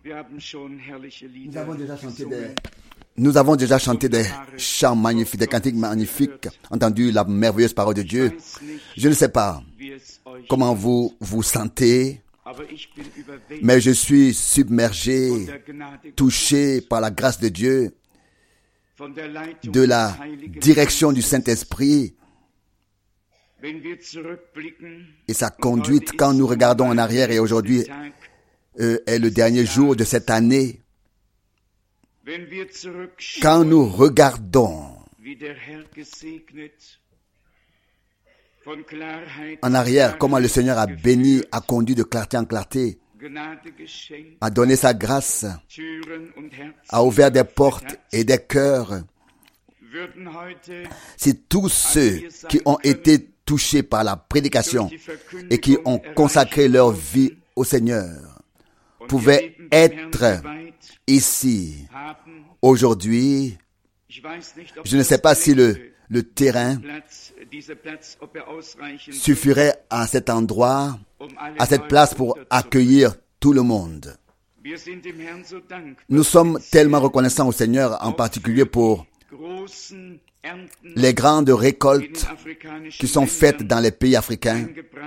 Nous avons déjà chanté des chants magnifiques, des cantiques magnifiques, entendu la merveilleuse parole de Dieu. Je ne sais pas comment vous vous sentez, mais je suis submergé, touché par la grâce de Dieu, de la direction du Saint-Esprit et sa conduite quand nous regardons en arrière et aujourd'hui est le dernier jour de cette année. Quand nous regardons en arrière comment le Seigneur a béni, a conduit de clarté en clarté, a donné sa grâce, a ouvert des portes et des cœurs. Si tous ceux qui ont été touchés par la prédication et qui ont consacré leur vie au Seigneur pouvaient être ici aujourd'hui, je ne sais pas si le terrain suffirait à cet endroit, à cette place pour accueillir tout le monde. Nous sommes tellement reconnaissants au Seigneur, en particulier pour les grandes récoltes qui sont faites dans les pays africains.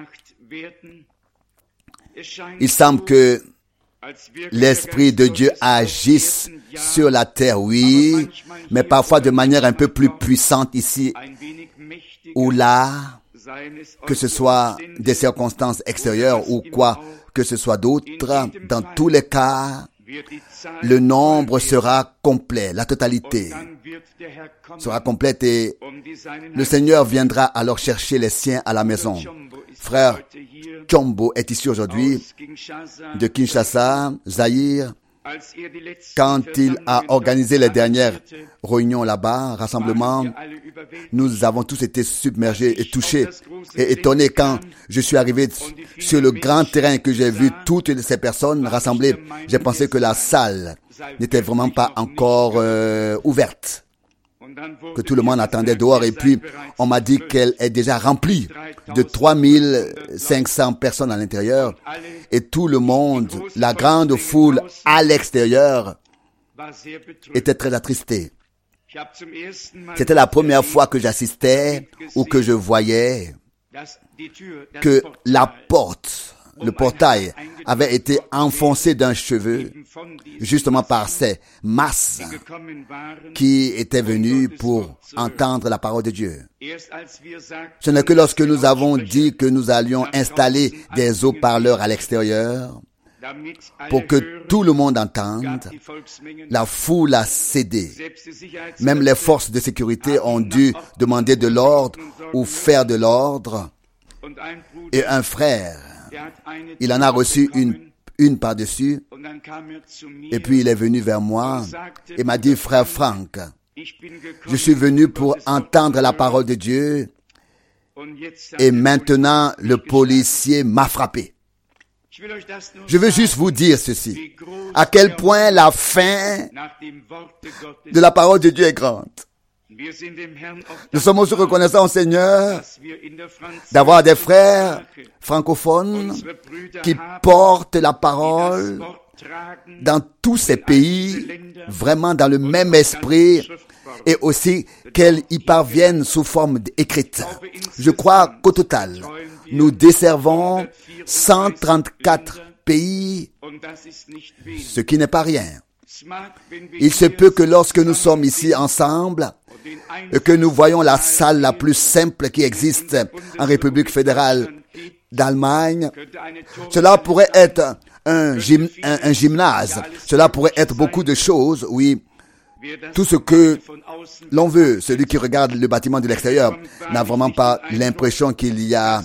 Il semble que l'Esprit de Dieu agisse sur la terre, oui, mais parfois de manière un peu plus puissante ici ou là, que ce soit des circonstances extérieures ou quoi que ce soit d'autre. Dans tous les cas, le nombre sera complet, la totalité sera complète et le Seigneur viendra alors chercher les siens à la maison. Frère Tchombo est ici aujourd'hui de Kinshasa, Zaïre. Quand il a organisé les dernières réunions là-bas, rassemblements, nous avons tous été submergés et touchés et étonnés quand je suis arrivé sur le grand terrain que j'ai vu toutes ces personnes rassemblées. J'ai pensé que la salle n'était vraiment pas encore ouverte, que tout le monde attendait dehors et puis on m'a dit qu'elle est déjà remplie de 3500 personnes à l'intérieur et tout le monde, la grande foule à l'extérieur était très attristé. C'était la première fois que j'assistais ou que je voyais que la porte, le portail avait été enfoncé d'un cheveu justement par ces masses qui étaient venues pour entendre la parole de Dieu. Ce n'est que lorsque nous avons dit que nous allions installer des haut-parleurs à l'extérieur pour que tout le monde entende, la foule a cédé. Même les forces de sécurité ont dû demander de l'ordre ou faire de l'ordre. Et un frère, il en a reçu une par-dessus, et puis il est venu vers moi et m'a dit, frère Franck, je suis venu pour entendre la parole de Dieu, et maintenant le policier m'a frappé. Je veux juste vous dire ceci, à quel point la fin de la parole de Dieu est grande. Nous sommes aussi reconnaissants au Seigneur d'avoir des frères francophones qui portent la parole dans tous ces pays, vraiment dans le même esprit, et aussi qu'elles y parviennent sous forme écrite. Je crois qu'au total, nous desservons 134 pays, ce qui n'est pas rien. Il se peut que lorsque nous sommes ici ensemble, et que nous voyons la salle la plus simple qui existe en République fédérale d'Allemagne, cela pourrait être un gymnase, cela pourrait être beaucoup de choses, oui. Tout ce que l'on veut, celui qui regarde le bâtiment de l'extérieur n'a vraiment pas l'impression qu'il y a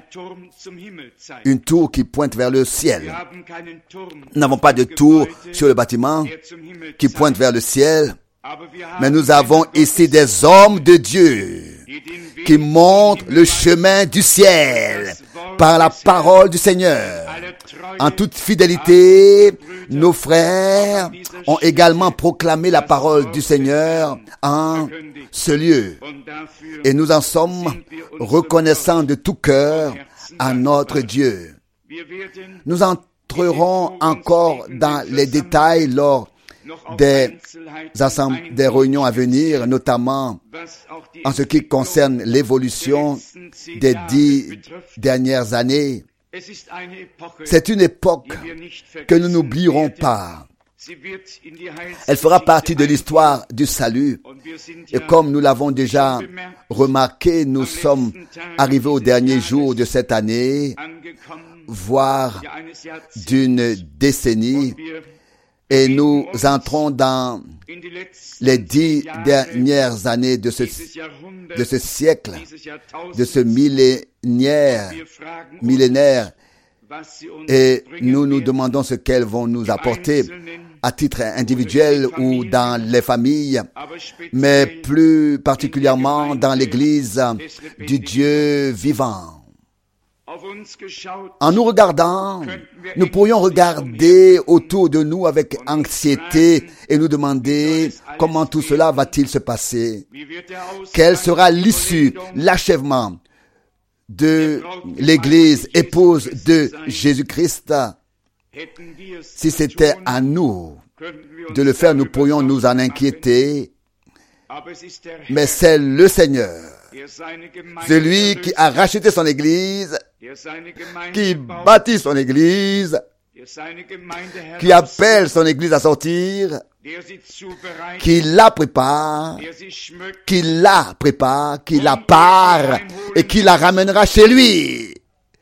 une tour qui pointe vers le ciel. Nous n'avons pas de tour sur le bâtiment qui pointe vers le ciel, mais nous avons ici des hommes de Dieu qui montrent le chemin du ciel par la parole du Seigneur. En toute fidélité, nos frères ont également proclamé la parole du Seigneur en ce lieu. Et nous en sommes reconnaissants de tout cœur à notre Dieu. Nous entrerons encore dans les détails lors des réunions à venir, notamment en ce qui concerne l'évolution des 10 dernières années. C'est une époque que nous n'oublierons pas. Elle fera partie de l'histoire du salut. Et comme nous l'avons déjà remarqué, nous sommes arrivés au dernier jour de cette année, voire d'une décennie, et nous entrons dans les 10 dernières années de ce siècle, de ce millénaire, et nous nous demandons ce qu'elles vont nous apporter à titre individuel ou dans les familles, mais plus particulièrement dans l'Église du Dieu vivant. En nous regardant, nous pourrions regarder autour de nous avec anxiété et nous demander comment tout cela va-t-il se passer? Quelle sera l'issue, l'achèvement de l'Église, épouse de Jésus-Christ? Si c'était à nous de le faire, nous pourrions nous en inquiéter, mais c'est le Seigneur, celui qui a racheté son Église, qui bâtit son Église, qui appelle son Église à sortir, qui la prépare, qui la part et qui la ramènera chez lui.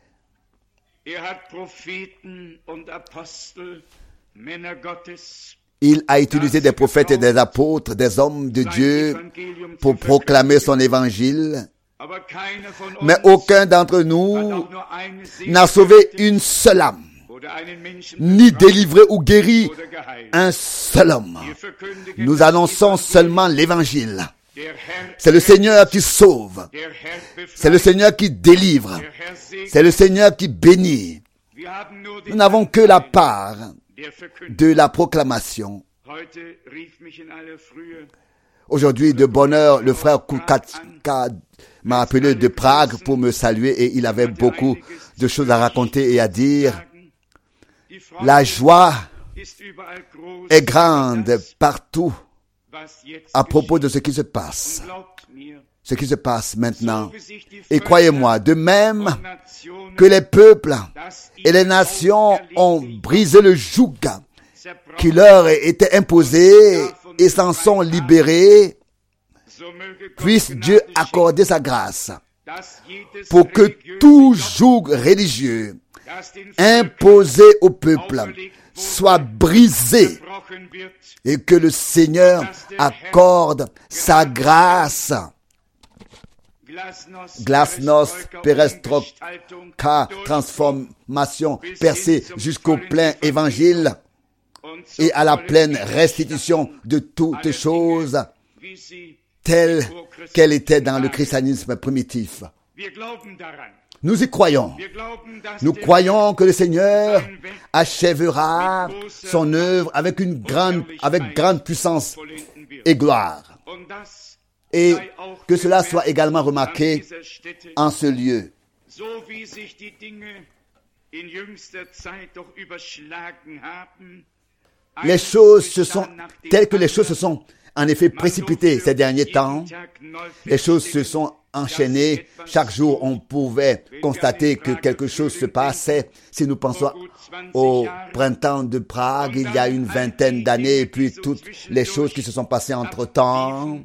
Il a utilisé des prophètes et des apôtres, des hommes de Dieu pour proclamer son évangile. Mais aucun d'entre nous n'a sauvé une seule âme, ni délivré ou guéri un seul homme. Nous annonçons seulement l'évangile. C'est le Seigneur qui sauve. C'est le Seigneur qui délivre. C'est le Seigneur qui bénit. Nous n'avons que la part de la proclamation. Aujourd'hui, de bonne heure, le frère Kukatka m'a appelé de Prague pour me saluer et il avait beaucoup de choses à raconter et à dire. La joie est grande partout à propos de ce qui se passe maintenant. Et croyez-moi, de même que les peuples et les nations ont brisé le joug qui leur était imposé et s'en sont libérés, puisse Dieu accorder sa grâce pour que tout joug religieux imposé au peuple soit brisé et que le Seigneur accorde sa grâce. Glasnost, perestroka, transformation, percée jusqu'au plein évangile et à la pleine restitution de toutes choses telles qu'elles étaient dans le christianisme primitif. Nous y croyons. Nous croyons que le Seigneur achèvera son œuvre avec grande puissance et gloire. Et que cela soit également remarqué en ce lieu. Les choses telles que les choses se sont en effet précipitées ces derniers temps. Les choses se sont enchaînées. Chaque jour, on pouvait constater que quelque chose se passait. Si nous pensons au printemps de Prague, il y a une vingtaine d'années, et puis toutes les choses qui se sont passées entre-temps.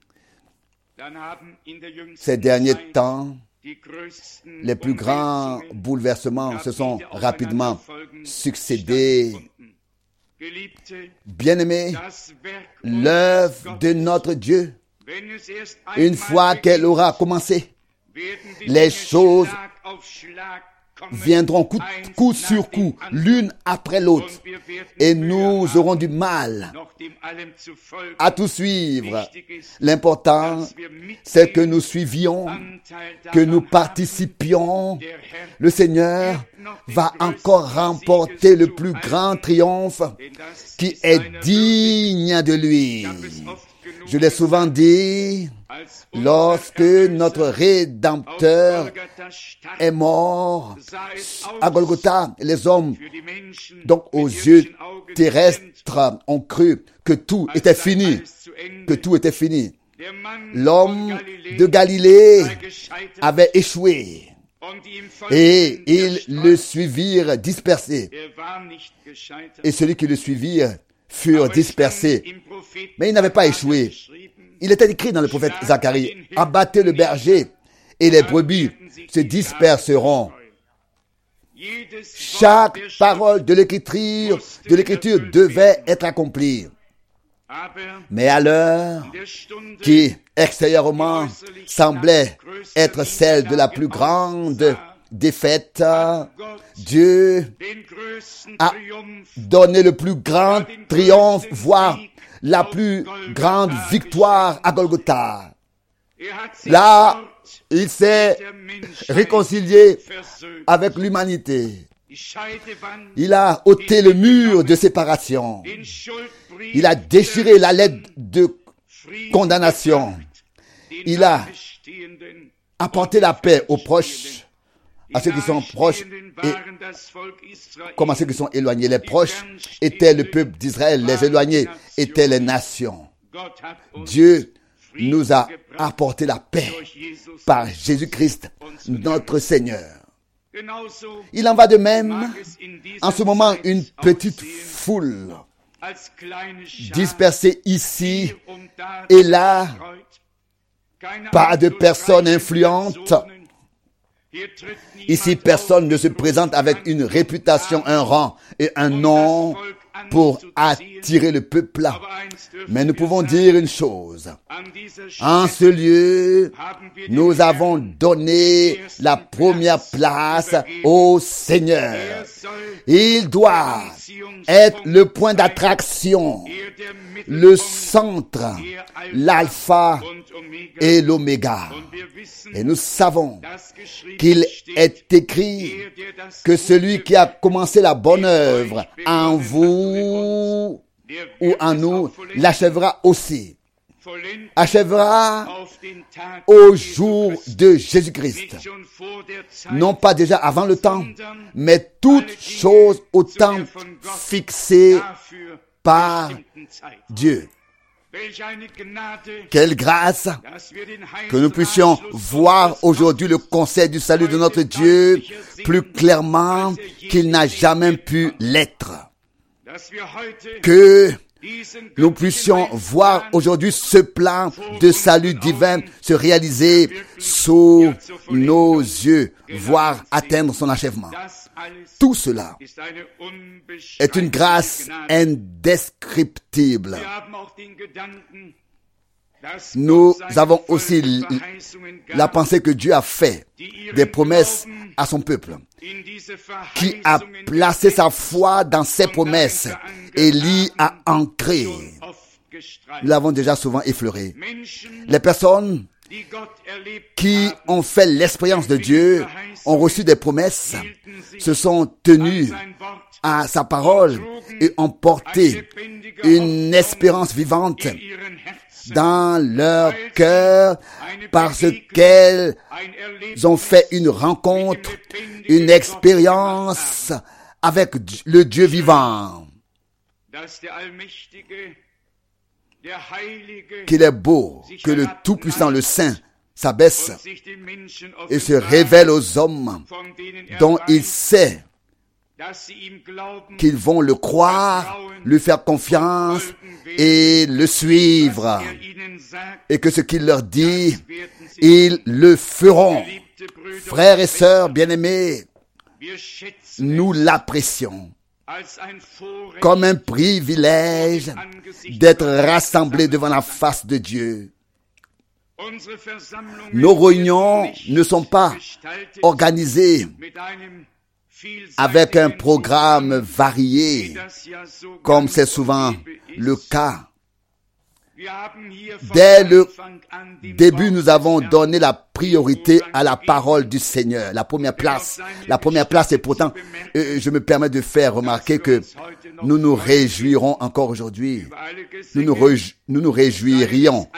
Ces derniers temps, les plus grands bouleversements se sont rapidement succédés. Bien-aimés, l'œuvre de notre Dieu, une fois qu'elle aura commencé, les choses viendront coup sur coup, l'une après l'autre, et nous aurons du mal à tout suivre. L'important, c'est que nous suivions, que nous participions. Le Seigneur va encore remporter le plus grand triomphe qui est digne de lui. Je l'ai souvent dit, lorsque notre Rédempteur est mort à Golgotha, les hommes, donc aux yeux terrestres, ont cru que tout était fini, que tout était fini. L'homme de Galilée avait échoué et ils le suivirent dispersé. Et celui qui le suivirent furent dispersés. Mais il n'avait pas échoué. Il était écrit dans le prophète Zacharie, abattez le berger et les brebis se disperseront. Chaque parole de l'écriture devait être accomplie. Mais à l'heure qui, extérieurement, semblait être celle de la plus grande défaite, Dieu a donné le plus grand triomphe, voire la plus grande victoire à Golgotha. Là, il s'est réconcilié avec l'humanité. Il a ôté le mur de séparation. Il a déchiré la lettre de condamnation. Il a apporté la paix aux proches, à ceux qui sont proches et comme à ceux qui sont éloignés. Les proches étaient le peuple d'Israël, les éloignés étaient les nations. Dieu nous a apporté la paix par Jésus-Christ, notre Seigneur. Il en va de même, en ce moment, une petite foule dispersée ici et là, pas de personnes influentes. Ici, personne ne se présente avec une réputation, un rang et un nom pour attirer le peuple. Mais nous pouvons dire une chose. En ce lieu, nous avons donné la première place au Seigneur. Il doit être le point d'attraction, le centre, l'alpha et l'oméga. Et nous savons qu'il est écrit que celui qui a commencé la bonne œuvre en vous ou en nous l'achèvera aussi. Achèvera au jour de Jésus-Christ. Non pas déjà avant le temps, mais toute chose au temps fixé par Dieu. Quelle grâce que nous puissions voir aujourd'hui le conseil du salut de notre Dieu plus clairement qu'il n'a jamais pu l'être. Que nous puissions voir aujourd'hui ce plan de salut divin se réaliser sous nos yeux, voire atteindre son achèvement. Tout cela est une grâce indescriptible. Nous avons aussi la pensée que Dieu a fait des promesses à son peuple, qui a placé sa foi dans ses promesses et l'y a ancré. Nous l'avons déjà souvent effleuré. Les personnes qui ont fait l'expérience de Dieu ont reçu des promesses, se sont tenues à sa parole et ont porté une espérance vivante dans leur cœur parce qu'elles ont fait une rencontre, une expérience avec le Dieu vivant. Qu'il est beau que le Tout-Puissant, le Saint, s'abaisse et se révèle aux hommes dont il sait qu'ils vont le croire, lui faire confiance et le suivre. Et que ce qu'il leur dit, ils le feront. Frères et sœurs bien-aimés, nous l'apprécions comme un privilège d'être rassemblés devant la face de Dieu. Nos réunions ne sont pas organisées avec un programme varié, comme c'est souvent le cas. Dès le début, nous avons donné la priorité à la parole du Seigneur. La première place est pourtant, je me permets de faire remarquer que nous nous réjouirons encore aujourd'hui. Nous nous réjouirons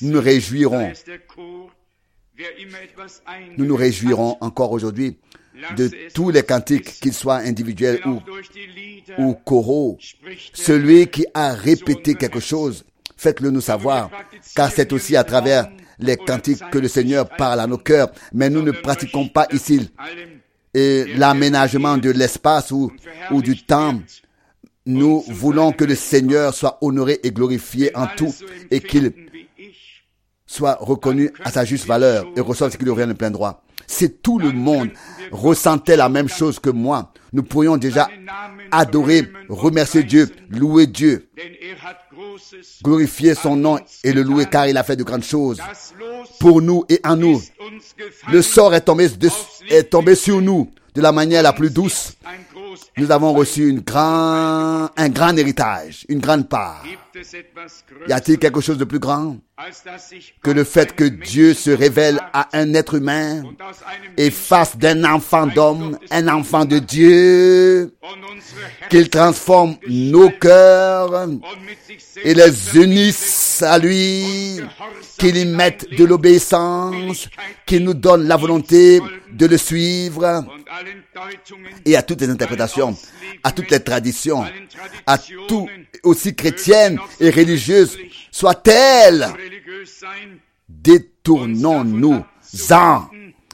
encore aujourd'hui de tous les cantiques, qu'ils soient individuels ou choraux. Celui qui a répété quelque chose, faites-le nous savoir, car c'est aussi à travers les cantiques que le Seigneur parle à nos cœurs. Mais nous ne pratiquons pas ici l'aménagement de l'espace ou du temps. Nous voulons que le Seigneur soit honoré et glorifié en tout et qu'il soit reconnu à sa juste valeur et reçoive ce qui lui revient de plein droit. Si tout le monde ressentait la même chose que moi, nous pourrions déjà adorer, remercier Dieu, louer Dieu, glorifier son nom et le louer car il a fait de grandes choses pour nous et en nous. Le sort est tombé sur nous de la manière la plus douce. Nous avons reçu un grand héritage, une grande part. Y a-t-il quelque chose de plus grand que le fait que Dieu se révèle à un être humain et fasse d'un enfant d'homme un enfant de Dieu, qu'il transforme nos cœurs et les unisse à lui, qu'il y mette de l'obéissance, qu'il nous donne la volonté de le suivre et à toutes les interprétations, à toutes les traditions, à tout aussi chrétiennes et religieuses soient-elles, détournons-nous-en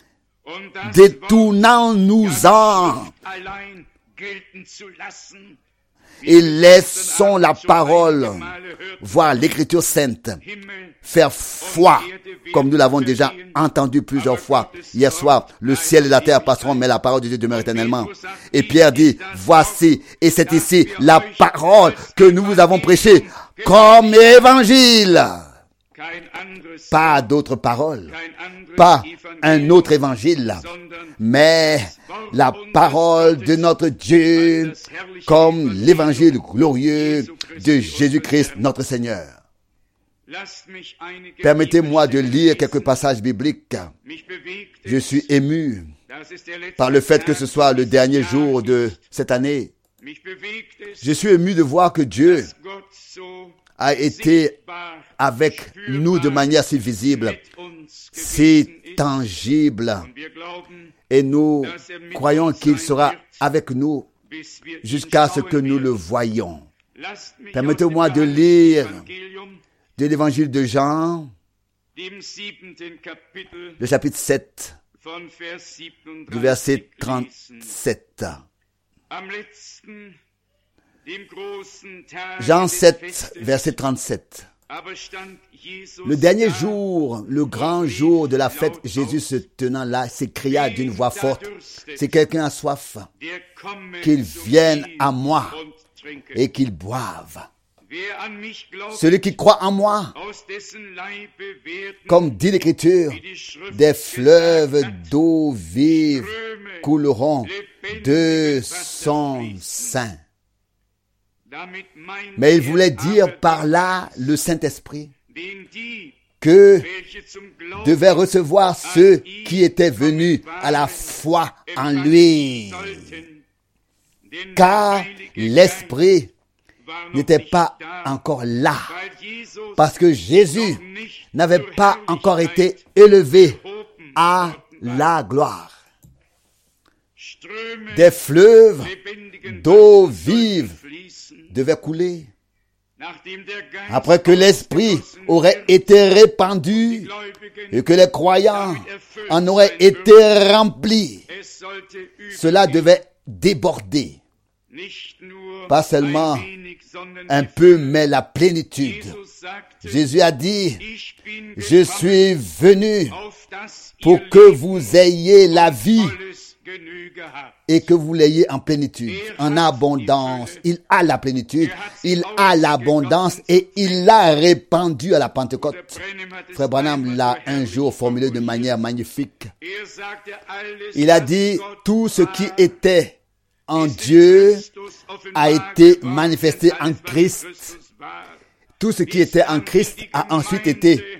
et laissons la parole, voire l'écriture sainte, faire foi, comme nous l'avons déjà entendu plusieurs fois. Hier soir, le ciel et la terre passeront, mais la parole de Dieu demeure éternellement. Et Pierre dit, voici, et c'est ici la parole que nous vous avons prêchée comme évangile. Pas d'autre parole, pas un autre évangile, mais la parole de notre Dieu comme l'évangile glorieux de Jésus-Christ notre Seigneur. Permettez-moi de lire quelques passages bibliques. Je suis ému par le fait que ce soit le dernier jour de cette année. Je suis ému de voir que Dieu a été avec nous de manière si visible, si tangible. Et nous croyons qu'il sera avec nous jusqu'à ce que nous le voyions. Permettez-moi de lire de l'évangile de Jean, le chapitre 7, du verset 37. Jean 7, verset 37. Le dernier jour, le grand jour de la fête, Jésus se tenant là, s'écria d'une voix forte, si quelqu'un a soif, qu'il vienne à moi et qu'il boive. Celui qui croit en moi, comme dit l'Écriture, des fleuves d'eau vive couleront de son sein. Mais il voulait dire par là le Saint-Esprit que devaient recevoir ceux qui étaient venus à la foi en lui. Car l'Esprit n'était pas encore là, parce que Jésus n'avait pas encore été élevé à la gloire. Des fleuves d'eau vive devaient couler après que l'Esprit aurait été répandu et que les croyants en auraient été remplis. Cela devait déborder. Pas seulement un peu, mais la plénitude. Jésus a dit, je suis venu pour que vous ayez la vie et que vous l'ayez en plénitude, en abondance. Il a la plénitude, il a l'abondance et il l'a répandu à la Pentecôte. Frère Branham l'a un jour formulé de manière magnifique. Il a dit, tout ce qui était en Dieu a été manifesté en Christ. Tout ce qui était en Christ a ensuite été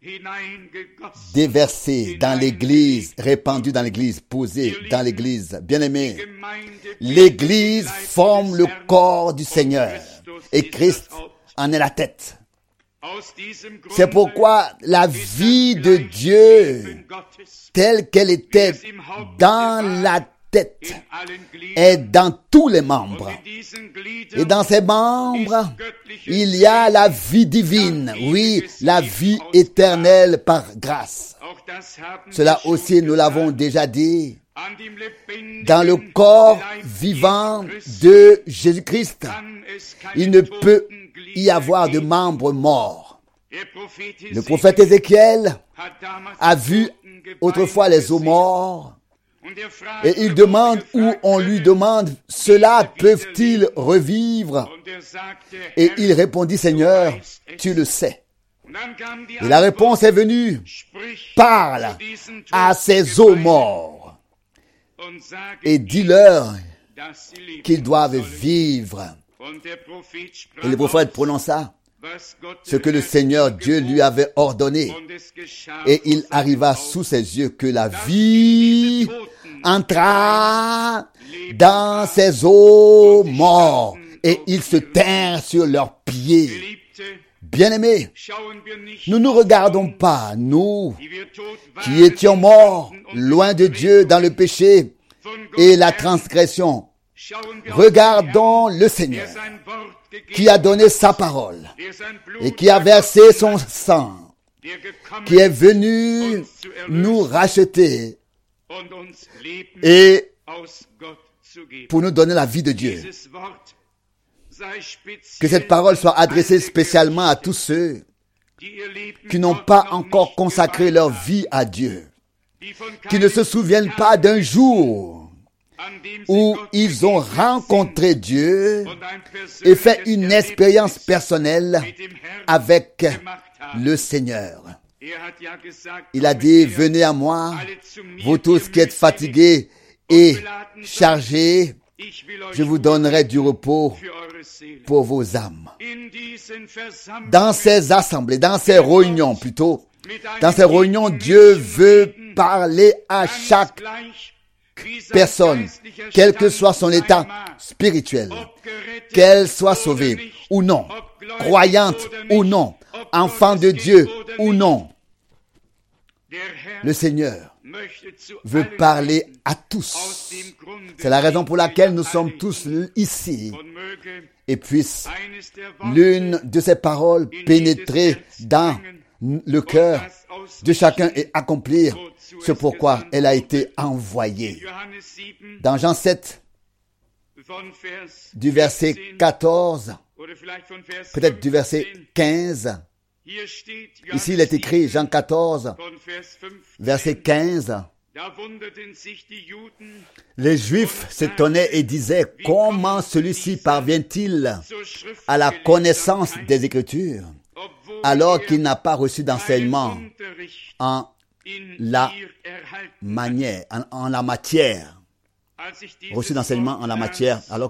déversé dans l'Église, répandu dans l'Église, posé dans l'Église. Bien-aimés, l'Église forme le corps du Seigneur et Christ en est la tête. C'est pourquoi la vie de Dieu, telle qu'elle était dans la tête, est dans tous les membres. Et dans ces membres, il y a la vie divine, oui, la vie éternelle par grâce. Cela aussi, nous l'avons déjà dit. Dans le corps vivant de Jésus-Christ, il ne peut y avoir de membres morts. Le prophète Ézéchiel a vu autrefois les os morts et il demande où on lui demande, cela peuvent-ils revivre? Et il répondit, Seigneur, tu le sais. Et la réponse est venue, parle à ces os morts et dis-leur qu'ils doivent vivre. Et le prophète prononça ce que le Seigneur Dieu lui avait ordonné. Et il arriva sous ses yeux que la vie entra dans ses os morts et ils se tinrent sur leurs pieds. Bien-aimés, nous ne regardons pas, nous qui étions morts, loin de Dieu dans le péché et la transgression. Regardons le Seigneur qui a donné sa parole et qui a versé son sang, qui est venu nous racheter et pour nous donner la vie de Dieu. Que cette parole soit adressée spécialement à tous ceux qui n'ont pas encore consacré leur vie à Dieu, qui ne se souviennent pas d'un jour où ils ont rencontré Dieu et fait une expérience personnelle avec le Seigneur. Il a dit, venez à moi, vous tous qui êtes fatigués et chargés, je vous donnerai du repos pour vos âmes. Dans ces assemblées, dans ces réunions plutôt, dans ces réunions, Dieu veut parler à chaque personne, quel que soit son état spirituel, qu'elle soit sauvée ou non, croyante ou non, enfant de Dieu ou non. Le Seigneur veut parler à tous. C'est la raison pour laquelle nous sommes tous ici. Et puisse l'une de ces paroles pénétrer dans le cœur de chacun et accomplir ce pourquoi elle a été envoyée. Dans Jean 7, du verset 14, peut-être du verset 15, ici il est écrit, Jean 14, verset 15, les Juifs s'étonnaient et disaient, comment celui-ci parvient-il à la connaissance des Écritures, alors qu'il n'a pas reçu d'enseignement en la matière, reçu d'enseignement en la matière, alors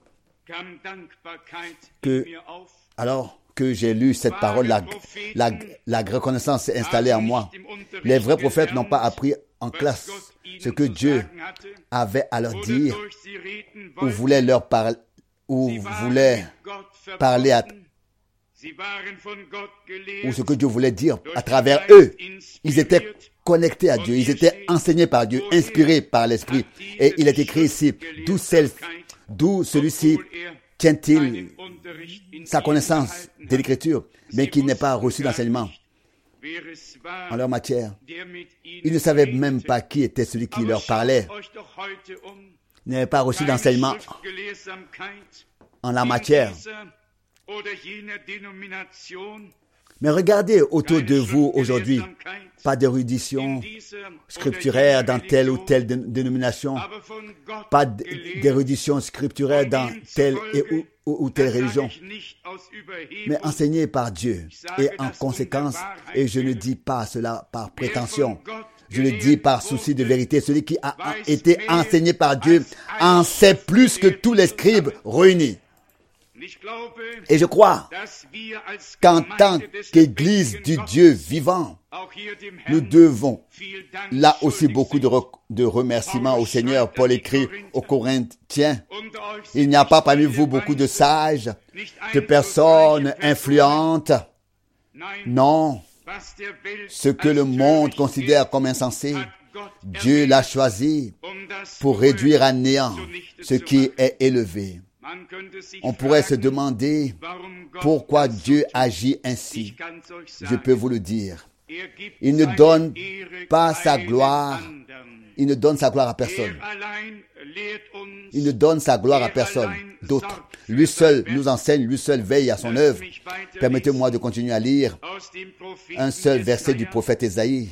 que j'ai lu cette parole, la reconnaissance s'est installée en moi. Les vrais prophètes n'ont pas appris en classe ce que Dieu avait à leur dire, ou voulait leur parler, ou voulait parler ou ce que Dieu voulait dire à travers eux. Ils étaient connectés à Dieu, ils étaient enseignés par Dieu, inspirés par l'Esprit. Et il est écrit ici, d'où celui-ci tient-il sa connaissance de l'Écriture, mais qu'il n'ait pas reçu d'enseignement en leur matière. Ils ne savaient même pas qui était celui qui leur parlait. Ils n'avaient pas reçu d'enseignement en la matière. Mais regardez autour de vous aujourd'hui, pas d'érudition scripturaire dans telle ou telle dénomination, pas d'érudition scripturaire dans telle ou telle religion, mais enseigné par Dieu. Et en conséquence, et je ne dis pas cela par prétention, je le dis par souci de vérité, celui qui a été enseigné par Dieu en sait plus que tous les scribes réunis. Et je crois qu'en tant qu'Église du Dieu vivant, nous devons là aussi beaucoup de remerciements au Seigneur. Paul écrit aux Corinthiens, il n'y a pas parmi vous beaucoup de sages, de personnes influentes. Non, ce que le monde considère comme insensé, Dieu l'a choisi pour réduire à néant ce qui est élevé. On pourrait se demander pourquoi Dieu agit ainsi. Je peux vous le dire. Il ne donne pas sa gloire. Il ne donne sa gloire à personne. Il ne donne sa gloire à personne d'autre. Lui seul nous enseigne, lui seul veille à son œuvre. Permettez-moi de continuer à lire un seul verset du prophète Ésaïe,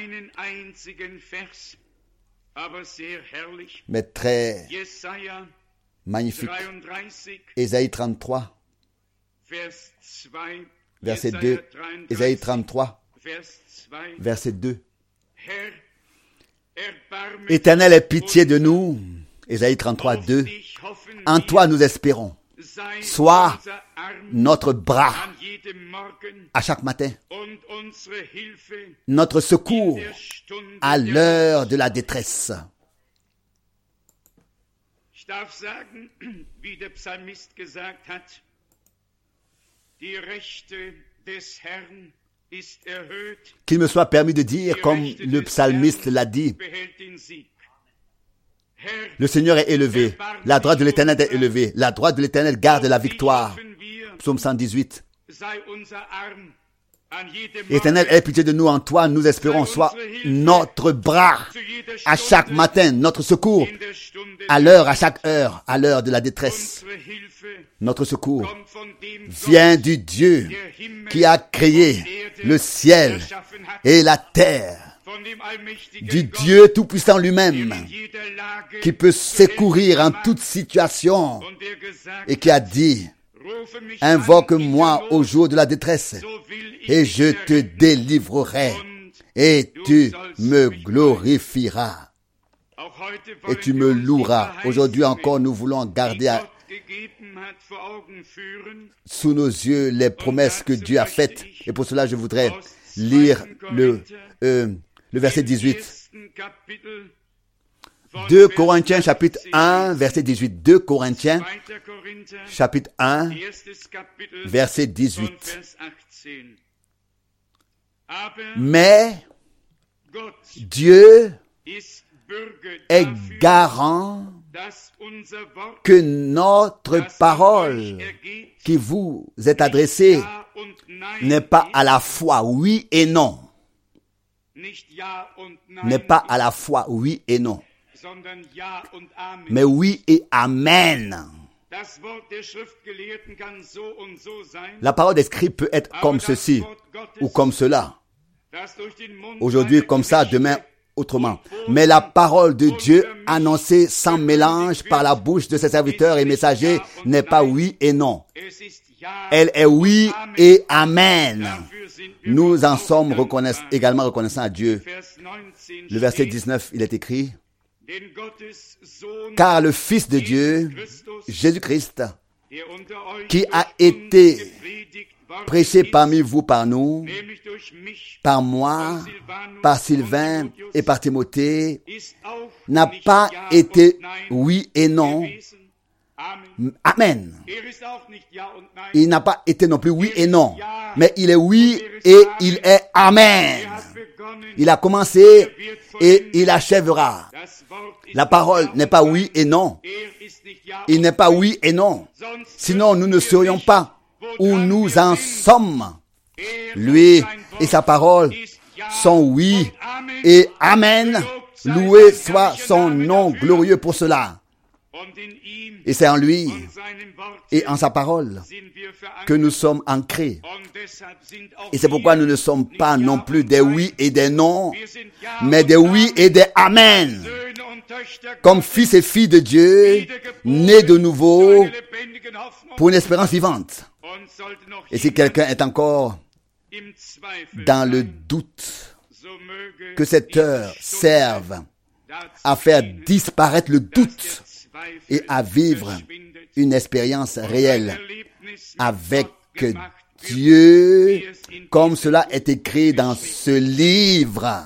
mais très magnifique. Ésaïe 33, verset 2. Ésaïe 33, verset 2. Éternel, aie pitié de nous. Ésaïe 33, 2. En toi nous espérons. Sois notre bras à chaque matin, notre secours à l'heure de la détresse. Ich darf sagen, wie der Psalmist gesagt hat, die Rechte des Herrn ist erhöht. Qu'il me soit permis de dire, comme le psalmiste l'a dit, le Seigneur est élevé, la droite de l'Éternel est élevée, la droite de l'Éternel garde la victoire. Psaume 118. Éternel, aie pitié de nous, en toi nous espérons, soit notre bras à chaque matin, notre secours à l'heure, à chaque heure, à l'heure de la détresse. Notre secours vient du Dieu qui a créé le ciel et la terre, du Dieu tout-puissant lui-même, qui peut secourir en toute situation et qui a dit, invoque-moi au jour de la détresse et je te délivrerai et tu me glorifieras et tu me loueras. Aujourd'hui encore, nous voulons garder sous nos yeux les promesses que Dieu a faites. Et pour cela, je voudrais lire le verset 18. 2 Corinthiens chapitre 1, verset 18. 2 Corinthiens chapitre 1, verset 18. Mais Dieu est garant que notre parole qui vous est adressée n'est pas à la fois oui et non. N'est pas à la fois oui et non, mais oui et amen. La parole des Scribes peut être comme ceci ou comme cela. Aujourd'hui comme ça, demain autrement. Mais la parole de Dieu annoncée sans mélange par la bouche de ses serviteurs et messagers n'est pas oui et non. Elle est oui et amen. Nous en sommes également reconnaissants à Dieu. Le verset 19, il est écrit, car le Fils de Dieu, Jésus-Christ, qui a été prêché parmi vous par nous, par moi, par Sylvain et par Timothée, n'a pas été oui et non. Amen. Il n'a pas été non plus oui et non, mais il est oui et il est amen. Il a commencé et il achèvera. La parole n'est pas oui et non. Il n'est pas oui et non. Sinon, nous ne serions pas où nous en sommes. Lui et sa parole sont oui et amen. Loué soit son nom glorieux pour cela. Et c'est en lui et en sa parole que nous sommes ancrés. Et c'est pourquoi nous ne sommes pas non plus des oui et des non, mais des oui et des amen. Comme fils et filles de Dieu, nés de nouveau pour une espérance vivante. Et si quelqu'un est encore dans le doute, que cette heure serve à faire disparaître le doute et à vivre une expérience réelle avec Dieu, comme cela est écrit dans ce livre,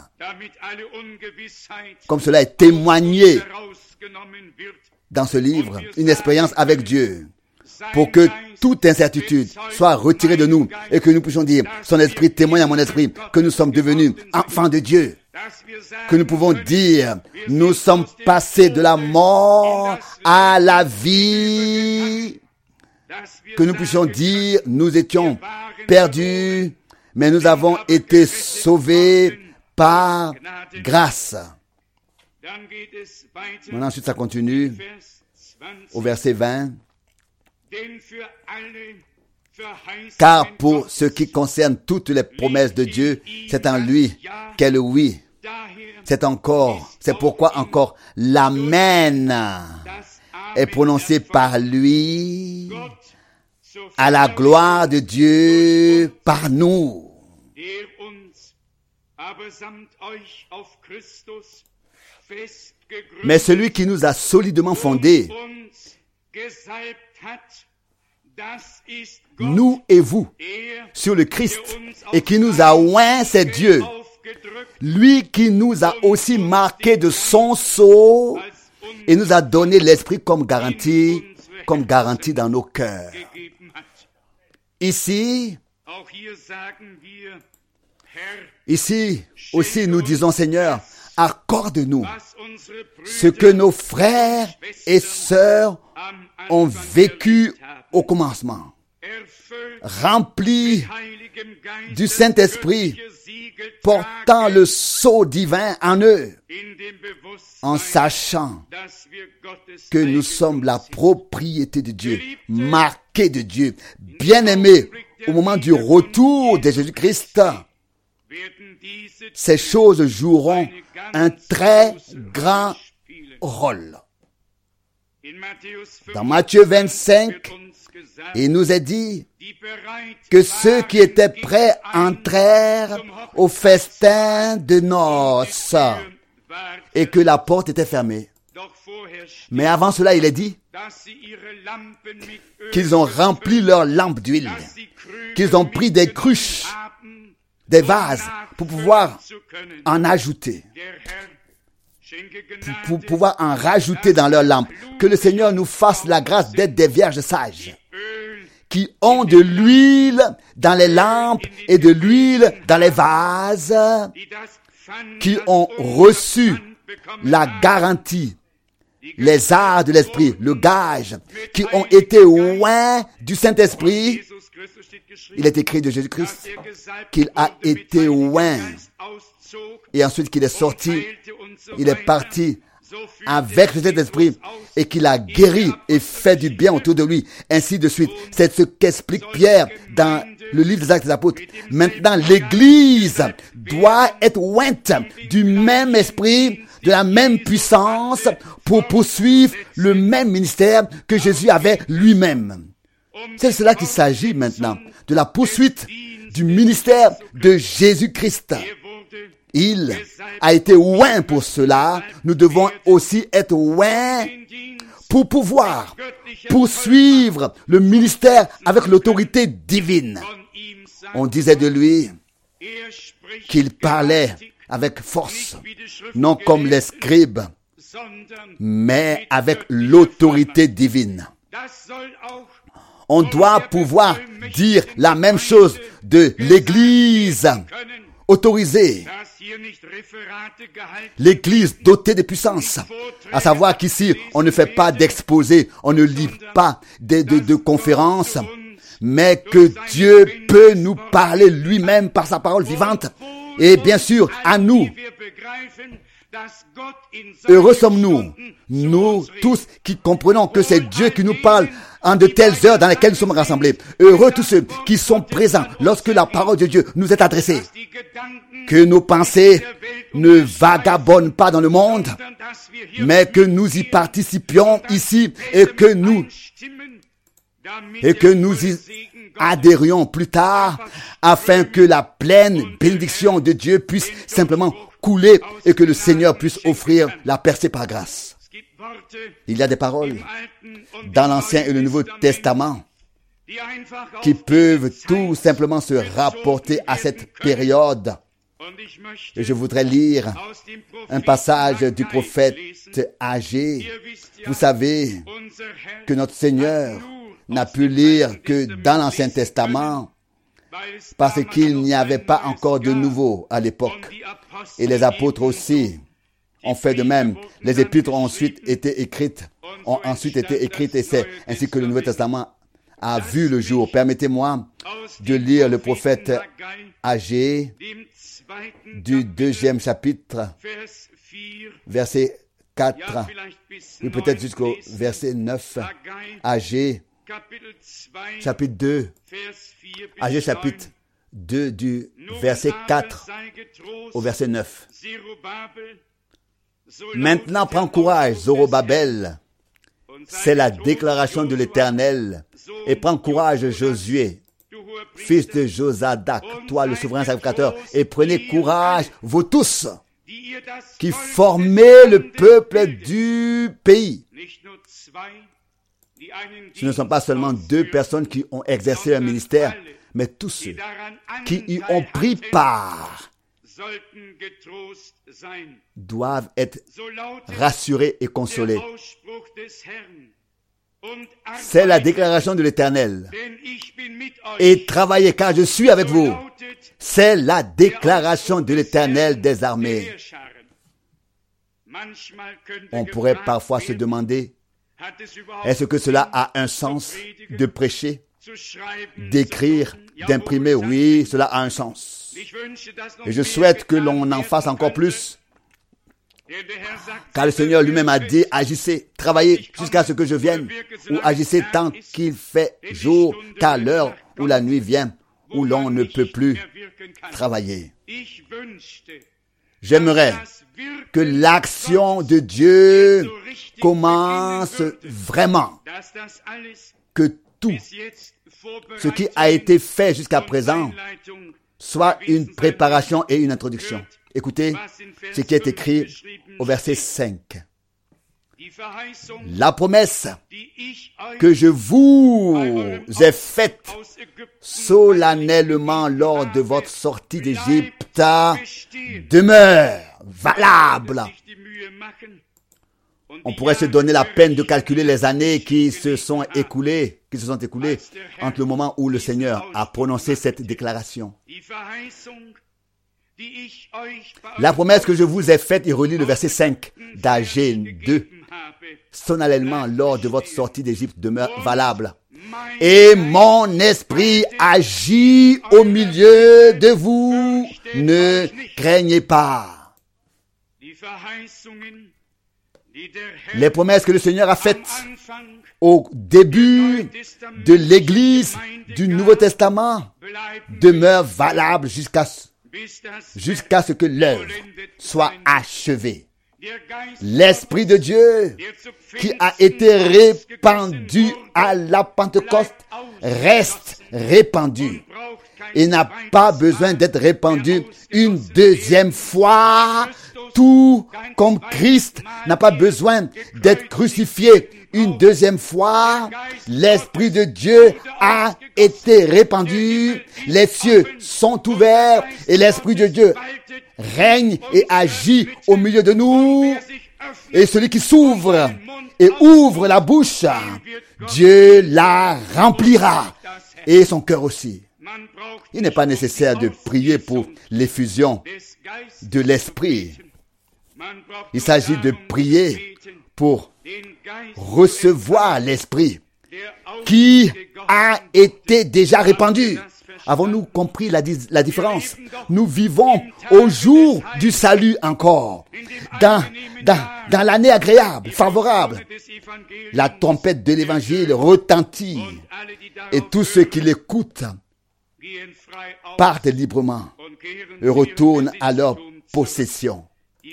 comme cela est témoigné dans ce livre, une expérience avec Dieu, pour que toute incertitude soit retirée de nous et que nous puissions dire, son esprit témoigne à mon esprit que nous sommes devenus enfants de Dieu, que nous pouvons dire, nous sommes passés de la mort à la vie, que nous puissions dire, nous étions perdus, mais nous avons été sauvés par grâce. Maintenant, ensuite, ça continue au verset 20. Car pour ce qui concerne toutes les promesses de Dieu, c'est en lui qu'est le oui. C'est pourquoi encore l'Amen est prononcé par lui à la gloire de Dieu par nous. Mais celui qui nous a solidement fondés, nous et vous, sur le Christ, et qui nous a oint, c'est Dieu. Lui qui nous a aussi marqué de son sceau et nous a donné l'Esprit comme garantie dans nos cœurs. Ici aussi nous disons, Seigneur, accorde-nous ce que nos frères et sœurs ont vécu au commencement. Remplis du Saint-Esprit, portant le sceau divin en eux, en sachant que nous sommes la propriété de Dieu, marqués de Dieu, bien-aimés au moment du retour de Jésus-Christ. Ces choses joueront un très grand rôle. Dans Matthieu 25, il nous est dit que ceux qui étaient prêts entrèrent au festin de noces et que la porte était fermée. Mais avant cela, il est dit qu'ils ont rempli leurs lampes d'huile, qu'ils ont pris des cruches, des vases pour pouvoir en ajouter, pour pouvoir en rajouter dans leurs lampes. Que le Seigneur nous fasse la grâce d'être des vierges sages qui ont de l'huile dans les lampes et de l'huile dans les vases, qui ont reçu la garantie, les arts de l'Esprit, le gage, qui ont été oints du Saint-Esprit. Il est écrit de Jésus-Christ qu'il a été oint. Et ensuite qu'il est sorti, il est parti avec le Saint-Esprit et qu'il a guéri et fait du bien autour de lui, ainsi de suite. C'est ce qu'explique Pierre dans le livre des Actes des Apôtres. Maintenant, l'Église doit être ointe du même esprit, de la même puissance pour poursuivre le même ministère que Jésus avait lui-même. C'est cela qu'il s'agit maintenant, de la poursuite du ministère de Jésus-Christ. Il a été oint pour cela. Nous devons aussi être oints pour pouvoir poursuivre le ministère avec l'autorité divine. On disait de lui qu'il parlait avec force, non comme les scribes, mais avec l'autorité divine. On doit pouvoir dire la même chose de l'Église autorisée, l'Église dotée de puissance, à savoir qu'ici on ne fait pas d'exposés, on ne lit pas de conférences, mais que Dieu peut nous parler lui-même par sa parole vivante. Et bien sûr, à nous, heureux sommes-nous, nous tous qui comprenons que c'est Dieu qui nous parle en de telles heures dans lesquelles nous sommes rassemblés. Heureux tous ceux qui sont présents lorsque la parole de Dieu nous est adressée. Que nos pensées ne vagabondent pas dans le monde, mais que nous y participions ici et que nous y adhérions plus tard afin que la pleine bénédiction de Dieu puisse simplement couler et que le Seigneur puisse offrir la percée par grâce. Il y a des paroles dans l'Ancien et le Nouveau Testament qui peuvent tout simplement se rapporter à cette période. Et je voudrais lire un passage du prophète Agé. Vous savez que notre Seigneur n'a pu lire que dans l'Ancien Testament parce qu'il n'y avait pas encore de nouveau à l'époque. Et les apôtres aussi ont fait de même. Les épîtres ont ensuite été écrites, et c'est ainsi que le Nouveau Testament a vu le jour. Permettez-moi de lire le prophète Agé du 2e chapitre, verset 4, ou peut-être jusqu'au verset 9. Agé, chapitre 2, Agé, chapitre 2, du verset 4 au verset 9. Maintenant, prends courage, Zorobabel. C'est la déclaration de l'Éternel. Et prends courage, Josué, fils de Josadak, toi le souverain sacrificateur, et prenez courage, vous tous, qui formez le peuple du pays. Ce ne sont pas seulement 2 personnes qui ont exercé un ministère, mais tous ceux qui y ont pris part doivent être rassurés et consolés. C'est la déclaration de l'Éternel. Et travaillez car je suis avec vous. C'est la déclaration de l'Éternel des armées. On pourrait parfois se demander, est-ce que cela a un sens de prêcher, d'écrire, d'imprimer? Oui, cela a un sens. Et je souhaite que l'on en fasse encore plus. Car le Seigneur lui-même a dit, agissez, travaillez jusqu'à ce que je vienne, ou agissez tant qu'il fait jour, car l'heure où la nuit vient, où l'on ne peut plus travailler. J'aimerais que l'action de Dieu commence vraiment, que tout ce qui a été fait jusqu'à présent soit une préparation et une introduction. Écoutez ce qui est écrit au verset 5. La promesse que je vous ai faite solennellement lors de votre sortie d'Égypte demeure valable. On pourrait se donner la peine de calculer les années qui se sont écoulées entre le moment où le Seigneur a prononcé cette déclaration. La promesse que je vous ai faite, il relit le verset 5 d'Agé 2, solennellement lors de votre sortie d'Égypte demeure valable. Et mon esprit agit au milieu de vous, ne craignez pas. Les promesses que le Seigneur a faites au début de l'Église du Nouveau Testament demeurent valables jusqu'à ce que l'œuvre soit achevée. L'Esprit de Dieu qui a été répandu à la Pentecôte reste répandu. Il n'a pas besoin d'être répandu une deuxième fois, tout comme Christ n'a pas besoin d'être crucifié une deuxième fois. L'Esprit de Dieu a été répandu, les cieux sont ouverts et l'Esprit de Dieu règne et agit au milieu de nous. Et celui qui s'ouvre et ouvre la bouche, Dieu la remplira et son cœur aussi. Il n'est pas nécessaire de prier pour l'effusion de l'Esprit. Il s'agit de prier pour recevoir l'Esprit qui a été déjà répandu. Avons-nous compris la différence? Nous vivons au jour du salut encore, dans l'année agréable, favorable. La trompette de l'Évangile retentit et tous ceux qui l'écoutent partent librement et retournent à leur possession.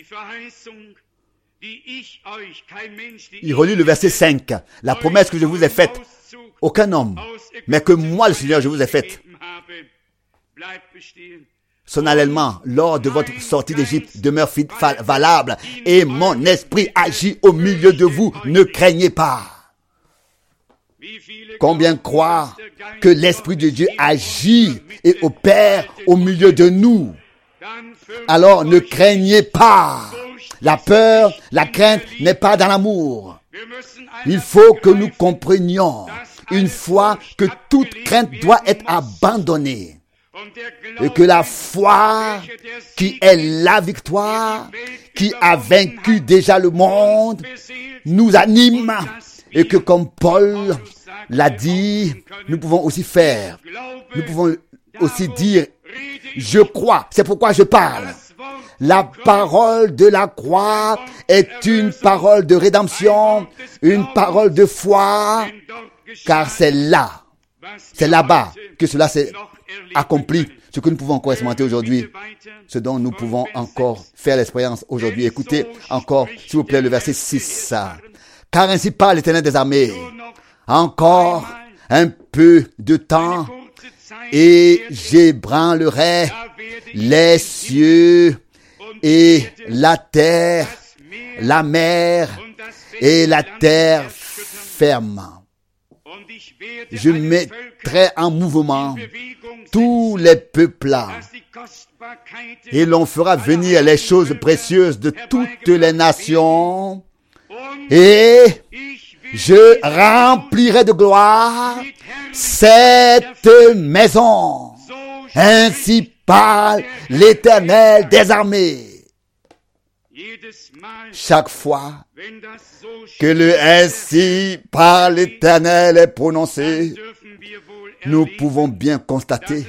Il relit le verset 5. La promesse que je vous ai faite, aucun homme, mais que moi le Seigneur je vous ai faite, son allèlement lors de votre sortie d'Égypte demeure valable et mon esprit agit au milieu de vous. Ne craignez pas. Combien croient que l'Esprit de Dieu agit et opère au milieu de nous? Alors ne craignez pas. La peur, la crainte n'est pas dans l'amour. Il faut que nous comprenions une fois que toute crainte doit être abandonnée et que la foi qui est la victoire, qui a vaincu déjà le monde, nous anime et que comme Paul l'a dit, nous pouvons aussi faire. Nous pouvons aussi dire, je crois, c'est pourquoi je parle. La parole de la croix est une parole de rédemption, une parole de foi, car c'est là-bas que cela s'est accompli. Ce que nous pouvons encore expérimenter aujourd'hui, ce dont nous pouvons encore faire l'expérience aujourd'hui. Écoutez encore, s'il vous plaît, le verset 6. Car ainsi parle l'Éternel des armées. Encore un peu de temps et j'ébranlerai les cieux et la terre, la mer et la terre ferme. Je mettrai en mouvement tous les peuples et l'on fera venir les choses précieuses de toutes les nations et je remplirai de gloire cette maison. Ainsi parle l'Éternel des armées. Chaque fois que le ainsi par l'Éternel est prononcé, nous pouvons bien constater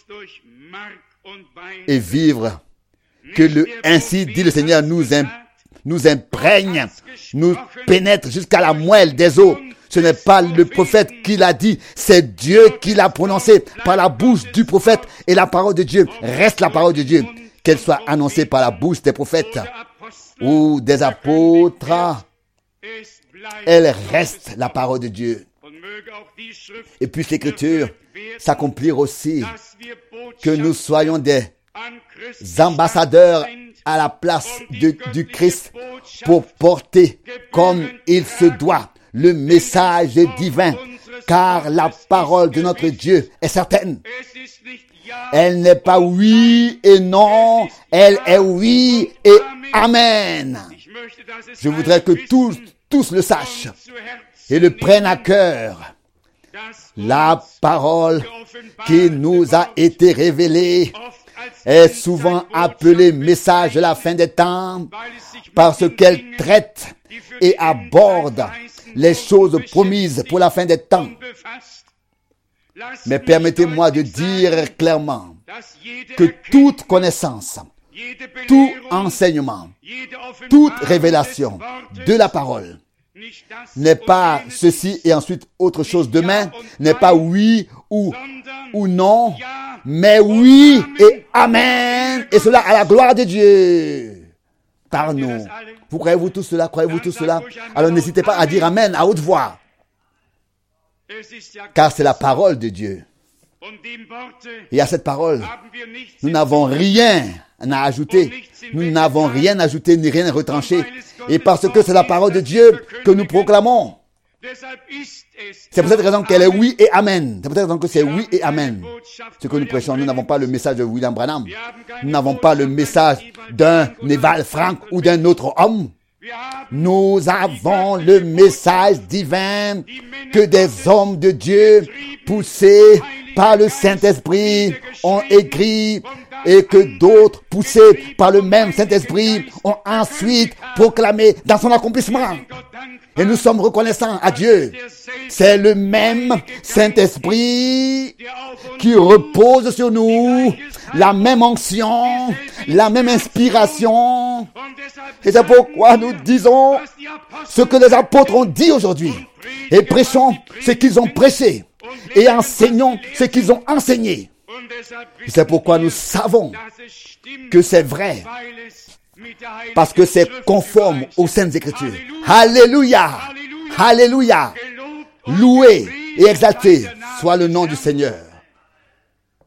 et vivre que le ainsi dit le Seigneur nous imprègne, nous pénètre jusqu'à la moelle des os. Ce n'est pas le prophète qui l'a dit, c'est Dieu qui l'a prononcé par la bouche du prophète et la parole de Dieu reste la parole de Dieu. Qu'elle soit annoncée par la bouche des prophètes ou des apôtres, elle reste la parole de Dieu. Et puis l'Écriture s'accomplir aussi, que nous soyons des ambassadeurs à la place du Christ pour porter comme il se doit le message divin, car la parole de notre Dieu est certaine. Elle n'est pas oui et non, elle est oui et amen. Je voudrais que tous le sachent et le prennent à cœur. La parole qui nous a été révélée est souvent appelée message de la fin des temps parce qu'elle traite et aborde les choses promises pour la fin des temps. Mais permettez-moi de dire clairement que toute connaissance, tout enseignement, toute révélation de la parole n'est pas ceci et ensuite autre chose demain, n'est pas oui ou non, mais oui et amen, et cela à la gloire de Dieu par nous. Vous croyez-vous tout cela? Croyez-vous tout cela? Alors n'hésitez pas à dire amen à haute voix, car c'est la parole de Dieu. Et à cette parole, nous n'avons rien à ajouter. Nous n'avons rien ajouté ni rien retranché. Et parce que c'est la parole de Dieu que nous proclamons. C'est pour cette raison qu'elle est oui et amen. C'est pour cette raison que c'est oui et amen. Ce que nous prêchons, nous n'avons pas le message de William Branham. Nous n'avons pas le message d'un Néval Frank ou d'un autre homme. Nous avons le message divin que des hommes de Dieu poussés par le Saint-Esprit ont écrit et que d'autres poussés par le même Saint-Esprit ont ensuite proclamé dans son accomplissement. Et nous sommes reconnaissants à Dieu. C'est le même Saint-Esprit qui repose sur nous, la même onction, la même inspiration. Et c'est pourquoi nous disons ce que les apôtres ont dit aujourd'hui. Et prêchons ce qu'ils ont prêché. Et enseignons ce qu'ils ont enseigné. Et c'est pourquoi nous savons que c'est vrai. Parce que c'est conforme aux Saintes Écritures. Alléluia! Alléluia! Loué et exalté soit le nom du Seigneur.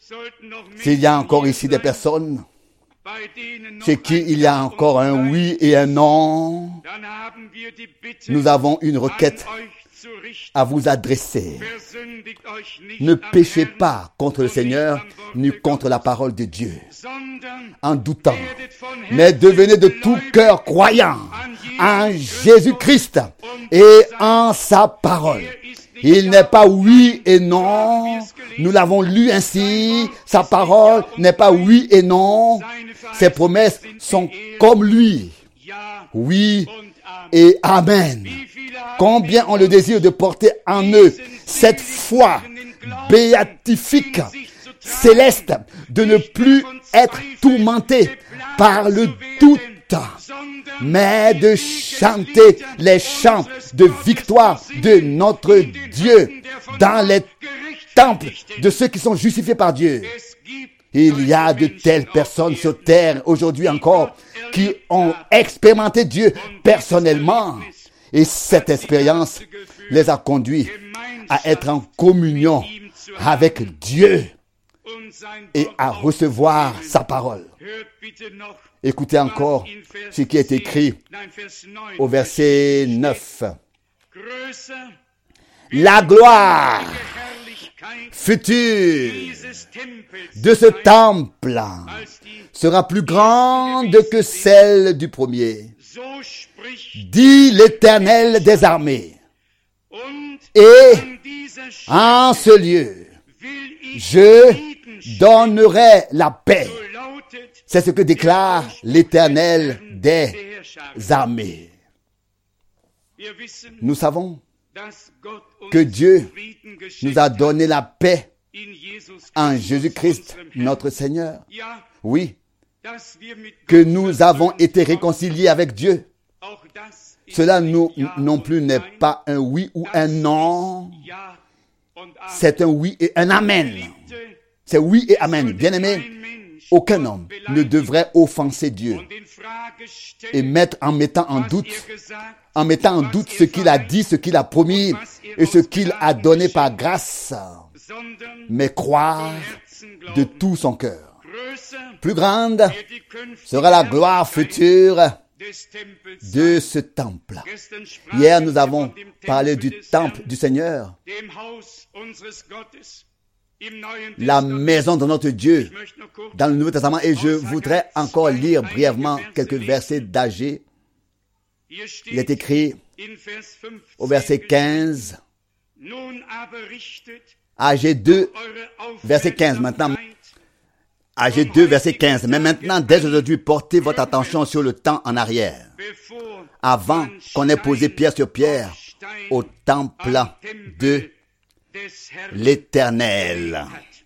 S'il y a encore ici des personnes chez qui il y a encore un oui et un non, nous avons une requête à vous adresser. Ne péchez pas contre le Seigneur, ni contre la parole de Dieu, en doutant, mais devenez de tout cœur croyants en Jésus-Christ et en sa parole. Il n'est pas oui et non. Nous l'avons lu ainsi. Sa parole n'est pas oui et non. Ses promesses sont comme lui. Oui et amen. Combien ont le désir de porter en eux cette foi béatifique, céleste, de ne plus être tourmentés par le doute, mais de chanter les chants de victoire de notre Dieu dans les temples de ceux qui sont justifiés par Dieu. Il y a de telles personnes sur terre aujourd'hui encore qui ont expérimenté Dieu personnellement, et cette expérience les a conduits à être en communion avec Dieu et à recevoir sa parole. Écoutez encore ce qui est écrit au verset 9. La gloire future de ce temple sera plus grande que celle du premier, dit l'Éternel des armées. Et en ce lieu, je donnerai la paix. C'est ce que déclare l'Éternel des armées. Nous savons que Dieu nous a donné la paix en Jésus-Christ, notre Seigneur. Oui, que nous avons été réconciliés avec Dieu. Cela non plus n'est pas un oui ou un non. C'est un oui et un amen. C'est oui et amen. Bien-aimé, aucun homme ne devrait offenser Dieu et mettre en mettant en doute ce qu'il a dit, ce qu'il a promis et ce qu'il a donné par grâce, mais croire de tout son cœur. Plus grande sera la gloire future de ce temple. Hier, nous avons parlé du temple du Seigneur, la maison de notre Dieu dans le Nouveau Testament, et je voudrais encore lire brièvement quelques versets d'Agé. Il est écrit au verset 15, Agé 2, verset 15 maintenant. Agé 2, verset 15. Mais maintenant, dès aujourd'hui, portez votre attention sur le temps en arrière, avant qu'on ait posé pierre sur pierre au temple de l'Éternel.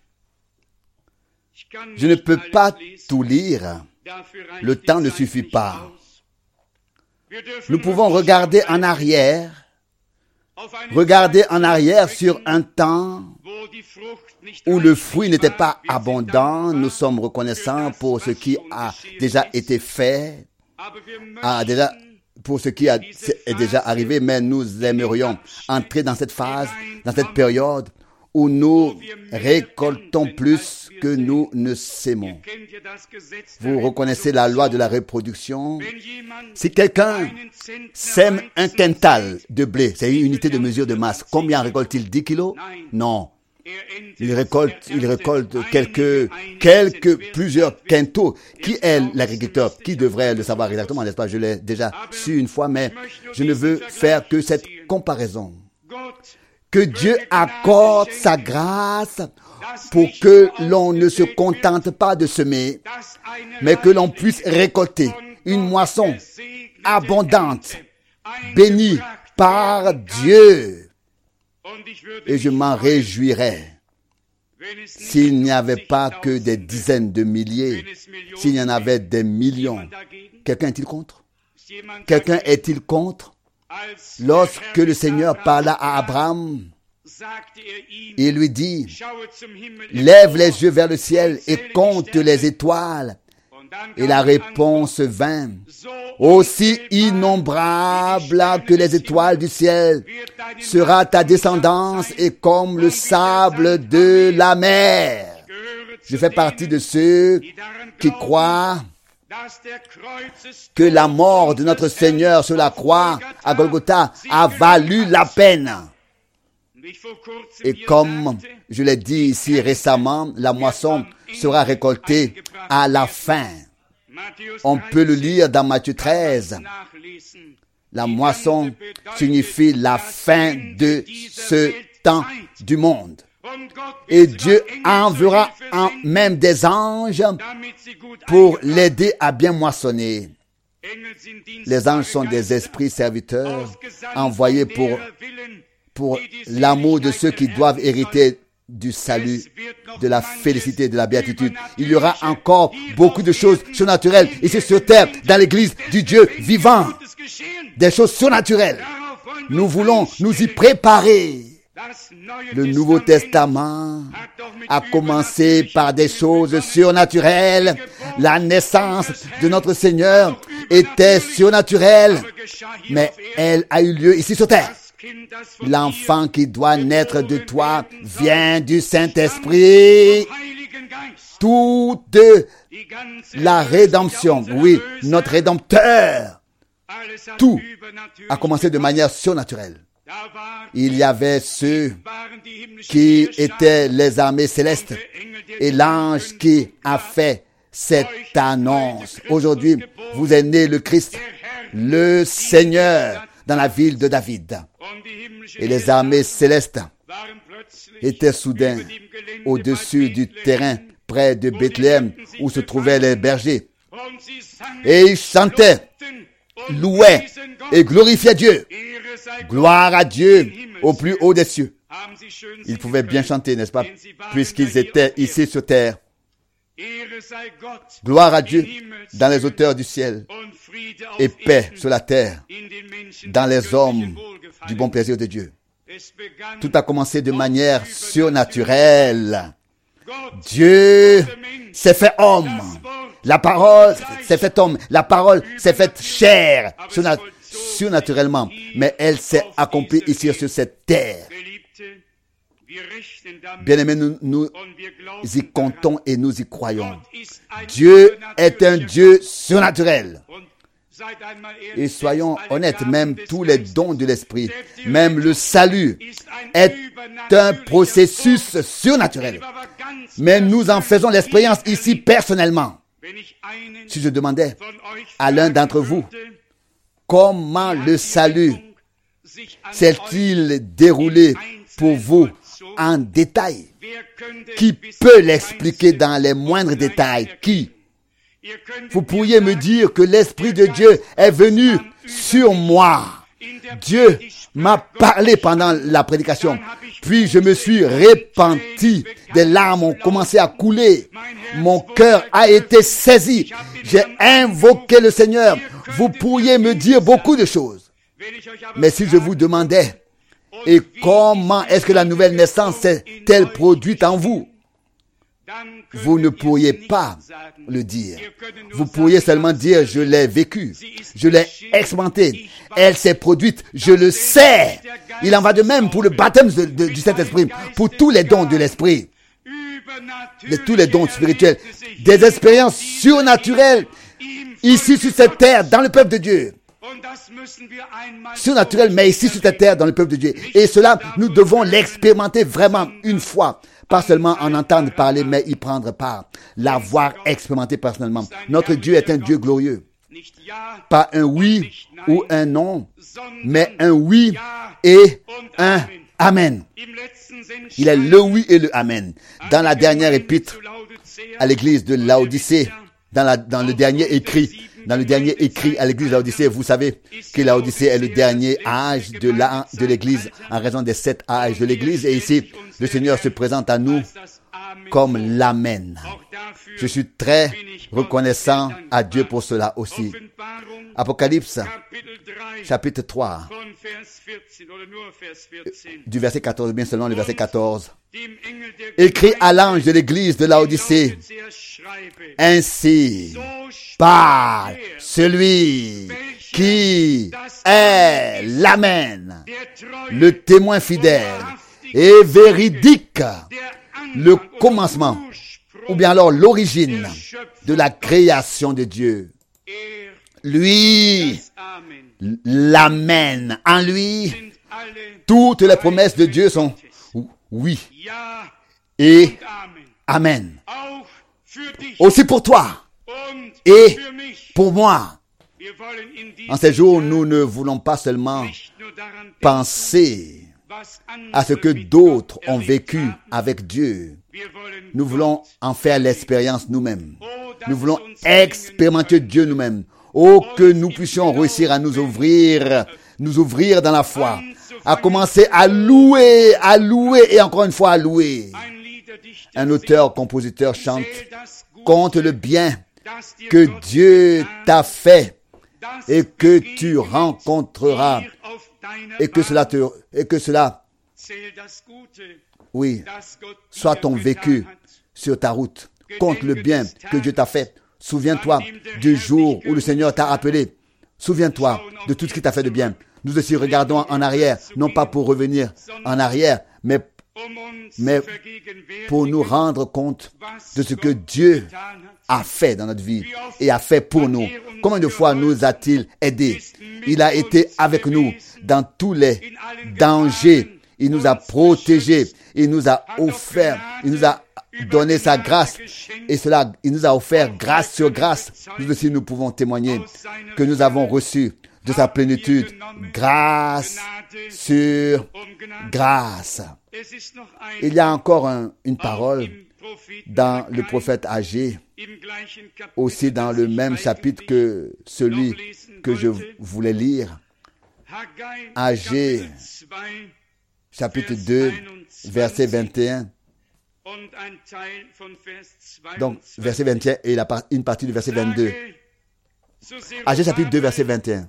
Je ne peux pas tout lire. Le temps ne suffit pas. Nous pouvons regarder en arrière sur un temps où le fruit n'était pas abondant. Nous sommes reconnaissants pour ce qui a déjà été fait, pour ce qui est déjà arrivé, mais nous aimerions entrer dans cette phase, dans cette période où nous récoltons plus que nous ne sémons. Vous reconnaissez la loi de la reproduction. Si quelqu'un sème un quintal de blé, c'est une unité de mesure de masse, combien récolte-t-il? 10 kilos? Non. Il récolte plusieurs quintaux. Qui est l'agriculteur? Qui devrait le savoir exactement, n'est-ce pas? Je l'ai déjà su une fois, mais je ne veux faire que cette comparaison. Que Dieu accorde sa grâce pour que l'on ne se contente pas de semer, mais que l'on puisse récolter une moisson abondante, bénie par Dieu. Et je m'en réjouirais s'il n'y avait pas que des dizaines de milliers, s'il y en avait des millions. Quelqu'un est-il contre? Quelqu'un est-il contre? Lorsque le Seigneur parla à Abraham, il lui dit, lève les yeux vers le ciel et compte les étoiles. Et la réponse vint, aussi innombrable que les étoiles du ciel sera ta descendance et comme le sable de la mer. Je fais partie de ceux qui croient que la mort de notre Seigneur sur la croix à Golgotha a valu la peine. Et comme je l'ai dit ici récemment, la moisson sera récoltée à la fin. On peut le lire dans Matthieu 13. La moisson signifie la fin de ce temps du monde. Et Dieu enverra même des anges pour l'aider à bien moissonner. Les anges sont des esprits serviteurs envoyés pour l'amour de ceux qui doivent hériter du salut, de la félicité, de la béatitude. Il y aura encore beaucoup de choses surnaturelles ici sur terre, dans l'église du Dieu vivant. Des choses surnaturelles. Nous voulons nous y préparer. Le Nouveau Testament a commencé par des choses surnaturelles. La naissance de notre Seigneur était surnaturelle, mais elle a eu lieu ici sur terre. L'enfant qui doit naître de toi vient du Saint-Esprit. Toute la rédemption, oui, notre Rédempteur, tout a commencé de manière surnaturelle. Il y avait ceux qui étaient les armées célestes et l'ange qui a fait cette annonce. Aujourd'hui, vous est né le Christ, le Seigneur, dans la ville de David. Et les armées célestes étaient soudain au-dessus du terrain près de Bethléem où se trouvaient les bergers. Et ils chantaient, louaient et glorifiaient Dieu. Gloire à Dieu au plus haut des cieux. Ils pouvaient bien chanter, n'est-ce pas, puisqu'ils étaient ici sur terre. Gloire à Dieu dans les hauteurs du ciel et paix sur la terre dans les hommes du bon plaisir de Dieu. Tout a commencé de manière surnaturelle. Dieu s'est fait homme. La parole s'est faite homme. La parole s'est faite chair surnaturellement. Mais elle s'est accomplie ici sur cette terre. Bien-aimés, nous y comptons et nous y croyons. Dieu est un Dieu surnaturel. Et soyons honnêtes, même tous les dons de l'Esprit, même le salut est un processus surnaturel. Mais nous en faisons l'expérience ici personnellement. Si je demandais à l'un d'entre vous, comment le salut s'est-il déroulé pour vous en détail? Qui peut l'expliquer dans les moindres détails? Qui? Vous pourriez me dire que l'Esprit de Dieu est venu sur moi. Dieu m'a parlé pendant la prédication. Puis je me suis repenti. Des larmes ont commencé à couler. Mon cœur a été saisi. J'ai invoqué le Seigneur. Vous pourriez me dire beaucoup de choses. Mais si je vous demandais, et comment est-ce que la nouvelle naissance s'est-elle produite en vous? Vous ne pourriez pas le dire. Vous pourriez seulement dire, je l'ai vécu, je l'ai expérimenté, elle s'est produite, je le sais. Il en va de même pour le baptême du Saint-Esprit, pour tous les dons de l'Esprit, tous les dons spirituels, des expériences surnaturelles, ici sur cette terre, dans le peuple de Dieu. Surnaturel, mais ici sur cette terre, dans le peuple de Dieu. Et cela, nous devons l'expérimenter vraiment une fois. Pas seulement en entendre parler, mais y prendre part. L'avoir expérimenté personnellement. Notre Dieu est un Dieu glorieux. Pas un oui ou un non, mais un oui et un amen. Il est le oui et le amen. Dans la dernière épître à l'église de Laodicée, dans le dernier écrit à l'église de Laodicée, vous savez que Laodicée est le dernier âge de l'église en raison des 7 âges de l'église. Et ici, le Seigneur se présente à nous comme l'Amen. Je suis très reconnaissant à Dieu pour cela aussi. Apocalypse, chapitre 3, du verset 14, bien seulement le verset 14. Écrit à l'ange de l'église de Laodicée, ainsi parle celui qui est l'Amen, le témoin fidèle et véridique, le commencement ou bien alors l'origine de la création de Dieu. Lui, l'Amen. En lui, toutes les promesses de Dieu sont oui et Amen. Aussi pour toi et pour moi. En ces jours, nous ne voulons pas seulement penser à ce que d'autres ont vécu avec Dieu. Nous voulons en faire l'expérience nous-mêmes. Nous voulons expérimenter Dieu nous-mêmes. Oh, que nous puissions réussir à nous ouvrir dans la foi, à commencer à louer et encore une fois à louer. Un auteur-compositeur chante: compte le bien que Dieu t'a fait et que tu rencontreras et que cela, oui, soit ton vécu sur ta route. Compte le bien que Dieu t'a fait. Souviens-toi du jour où le Seigneur t'a appelé. Souviens-toi de tout ce qu'il t'a fait de bien. Nous aussi regardons en arrière, non pas pour revenir en arrière, mais pour nous rendre compte de ce que Dieu a fait dans notre vie et a fait pour nous. Combien de fois nous a-t-il aidés? Il a été avec nous dans tous les dangers. Il nous a protégés. Il nous a offert. Il nous a donné sa grâce. Et cela, il nous a offert grâce sur grâce. Nous aussi, nous pouvons témoigner que nous avons reçu de sa plénitude grâce sur grâce. Il y a encore une parole dans le prophète Agé, aussi dans le même chapitre que celui que je voulais lire. Agé, chapitre 2, verset 21. Donc, verset 21 et une partie du verset 22. Agé, chapitre 2, verset 21.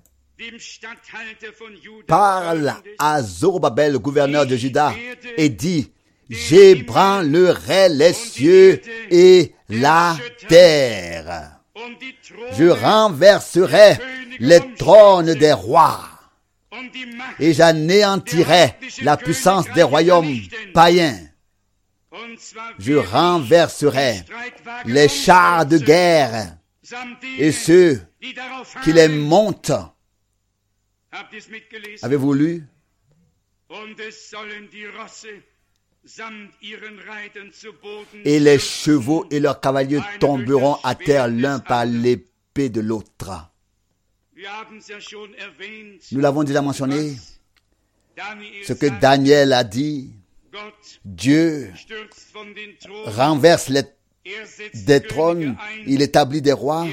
Parle à Zorobabel, gouverneur de Juda, et dit: j'ébranlerai les cieux et la terre. Je renverserai les trônes des rois et j'anéantirai la puissance des royaumes païens. Je renverserai les chars de guerre et ceux qui les montent. Avez-vous lu? Et les chevaux et leurs cavaliers tomberont à terre l'un par l'épée de l'autre. Nous l'avons déjà mentionné, ce que Daniel a dit. Dieu renverse des trônes, il établit des rois,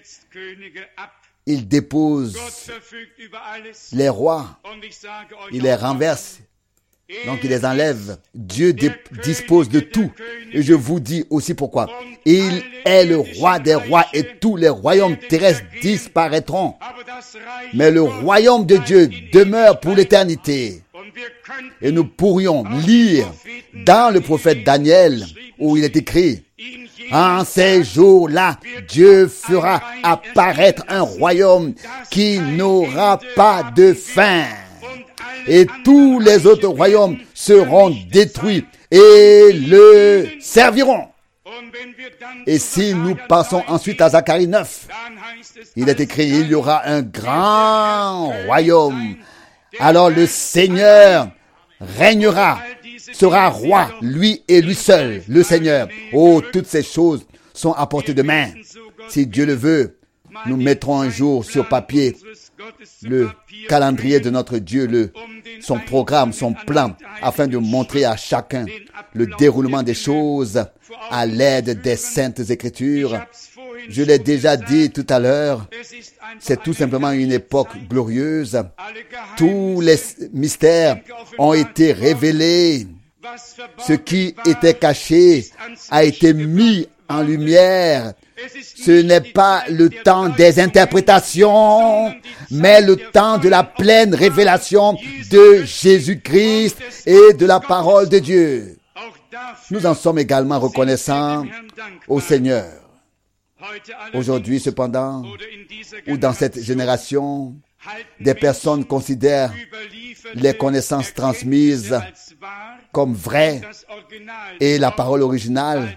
il dépose les rois, il les renverse, donc il les enlève. Dieu dispose de tout. Et je vous dis aussi pourquoi. Il est le roi des rois et tous les royaumes terrestres disparaîtront. Mais le royaume de Dieu demeure pour l'éternité. Et nous pourrions lire dans le prophète Daniel où il est écrit: en ces jours-là, Dieu fera apparaître un royaume qui n'aura pas de fin. Et tous les autres royaumes seront détruits et le serviront. Et si nous passons ensuite à Zacharie 9, il est écrit: il y aura un grand royaume. Alors le Seigneur régnera, sera roi, lui et lui seul, le Seigneur. Oh, toutes ces choses sont à portée de main. Si Dieu le veut, nous mettrons un jour sur papier le calendrier de notre Dieu, son programme, son plan, afin de montrer à chacun le déroulement des choses à l'aide des Saintes Écritures. Je l'ai déjà dit tout à l'heure, c'est tout simplement une époque glorieuse. Tous les mystères ont été révélés. Ce qui était caché a été mis en lumière. Ce n'est pas le temps des interprétations, mais le temps de la pleine révélation de Jésus-Christ et de la parole de Dieu. Nous en sommes également reconnaissants au Seigneur. Aujourd'hui, cependant, ou dans cette génération, des personnes considèrent les connaissances transmises comme vraies et la parole originale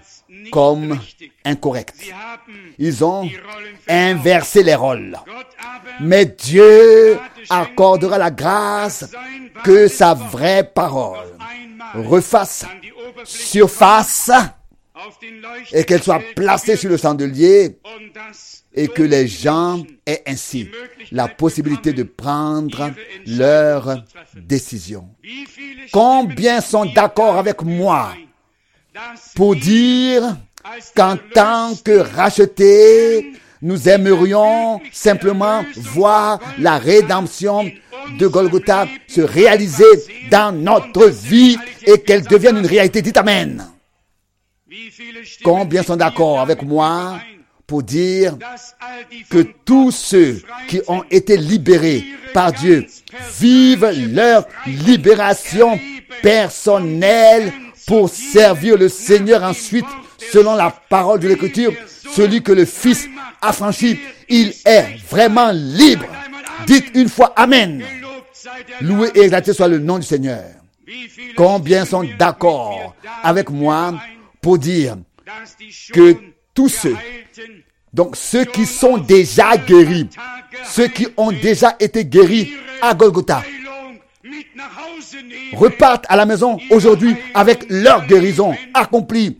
comme incorrects. Ils ont inversé les rôles. Mais Dieu accordera la grâce que sa vraie parole refasse surface et qu'elle soit placée sur le chandelier et que les gens aient ainsi la possibilité de prendre leurs décisions. Combien sont d'accord avec moi pour dire qu'en tant que rachetés, nous aimerions simplement voir la rédemption de Golgotha se réaliser dans notre vie et qu'elle devienne une réalité. Dites Amen. Combien sont d'accord avec moi pour dire que tous ceux qui ont été libérés par Dieu vivent leur libération personnelle pour servir le Seigneur ensuite, selon la parole de l'Écriture, celui que le Fils a franchi, il est vraiment libre. Dites une fois Amen. Loué et exalté soit le nom du Seigneur. Combien sont d'accord avec moi pour dire que tous ceux, donc ceux qui sont déjà guéris, ceux qui ont déjà été guéris à Golgotha, repartent à la maison aujourd'hui avec leur guérison accomplie.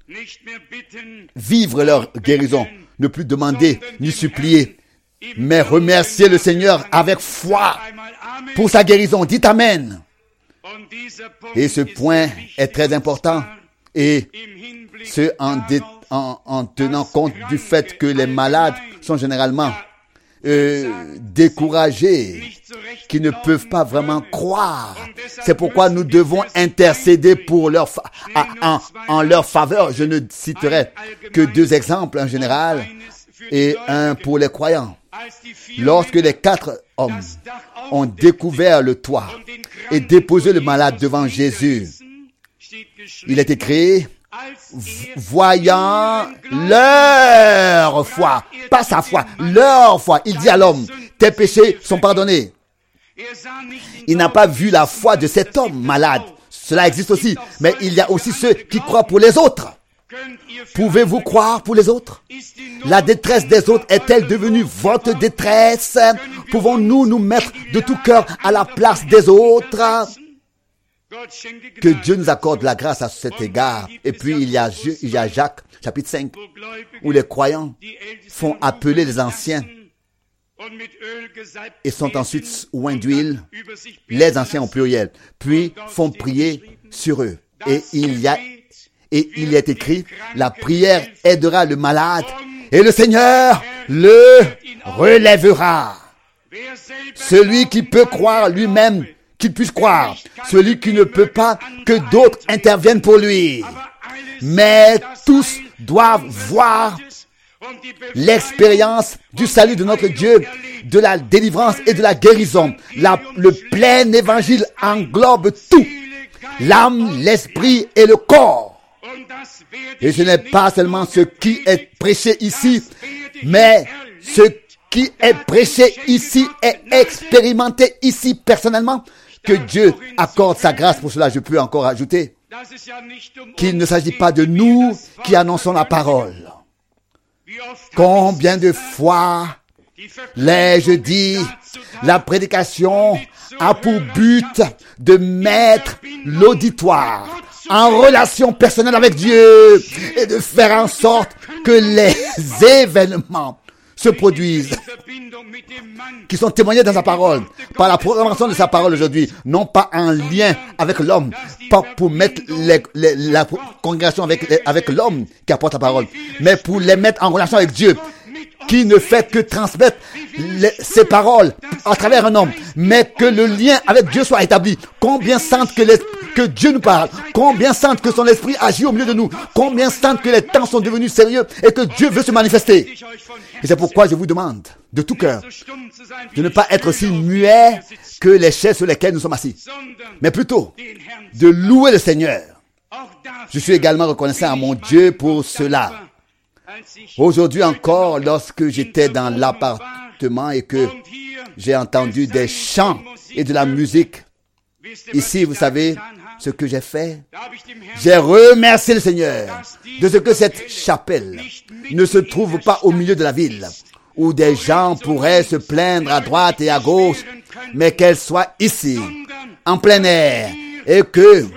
Vivre leur guérison, ne plus demander ni supplier, mais remercier le Seigneur avec foi pour sa guérison. Dites Amen. Et ce point est très important, et ce en tenant compte du fait que les malades sont généralement découragés, qui ne peuvent pas vraiment croire. C'est pourquoi nous devons intercéder pour en leur faveur. Je ne citerai que 2 exemples en général et un pour les croyants. Lorsque les 4 hommes ont découvert le toit et déposé le malade devant Jésus, il est écrit: voyant leur foi, pas sa foi, leur foi. Il dit à l'homme: tes péchés sont pardonnés. Il n'a pas vu la foi de cet homme malade. Cela existe aussi, mais il y a aussi ceux qui croient pour les autres. Pouvez-vous croire pour les autres? La détresse des autres est-elle devenue votre détresse? Pouvons-nous nous mettre de tout cœur à la place des autres? Que Dieu nous accorde la grâce à cet égard. Et puis il y a Jacques, chapitre 5, où les croyants font appeler les anciens et sont ensuite oints d'huile, les anciens au pluriel, puis font prier sur eux. Et il est écrit: la prière aidera le malade et le Seigneur le relèvera. Celui qui peut croire lui-même qu'il puisse croire, celui qui ne peut pas, que d'autres interviennent pour lui. Mais tous doivent voir l'expérience du salut de notre Dieu, de la délivrance et de la guérison. Le plein évangile englobe tout, l'âme, l'esprit et le corps. Et ce n'est pas seulement ce qui est prêché ici, mais ce qui est prêché ici est expérimenté ici personnellement. Que Dieu accorde sa grâce pour cela. Je peux encore ajouter qu'il ne s'agit pas de nous qui annonçons la parole. Combien de fois l'ai-je dit, la prédication a pour but de mettre l'auditoire en relation personnelle avec Dieu et de faire en sorte que les événements se produisent, qui sont témoignés dans sa parole, par la programmation de sa parole aujourd'hui, non pas en lien avec l'homme, pas pour mettre la congrégation avec l'homme qui apporte la parole, mais pour les mettre en relation avec Dieu, qui ne fait que transmettre ses paroles à travers un homme, mais que le lien avec Dieu soit établi. Combien sentent que Dieu nous parle, combien sentent que son esprit agit au milieu de nous, combien sentent que les temps sont devenus sérieux et que Dieu veut se manifester. Et c'est pourquoi je vous demande de tout cœur de ne pas être aussi muet que les chaises sur lesquelles nous sommes assis, mais plutôt de louer le Seigneur. Je suis également reconnaissant à mon Dieu pour cela. Aujourd'hui encore, lorsque j'étais dans l'appartement et que j'ai entendu des chants et de la musique, ici, vous savez, ce que j'ai fait, j'ai remercié le Seigneur de ce que cette chapelle ne se trouve pas au milieu de la ville, où des gens pourraient se plaindre à droite et à gauche, mais qu'elle soit ici, en plein air, et que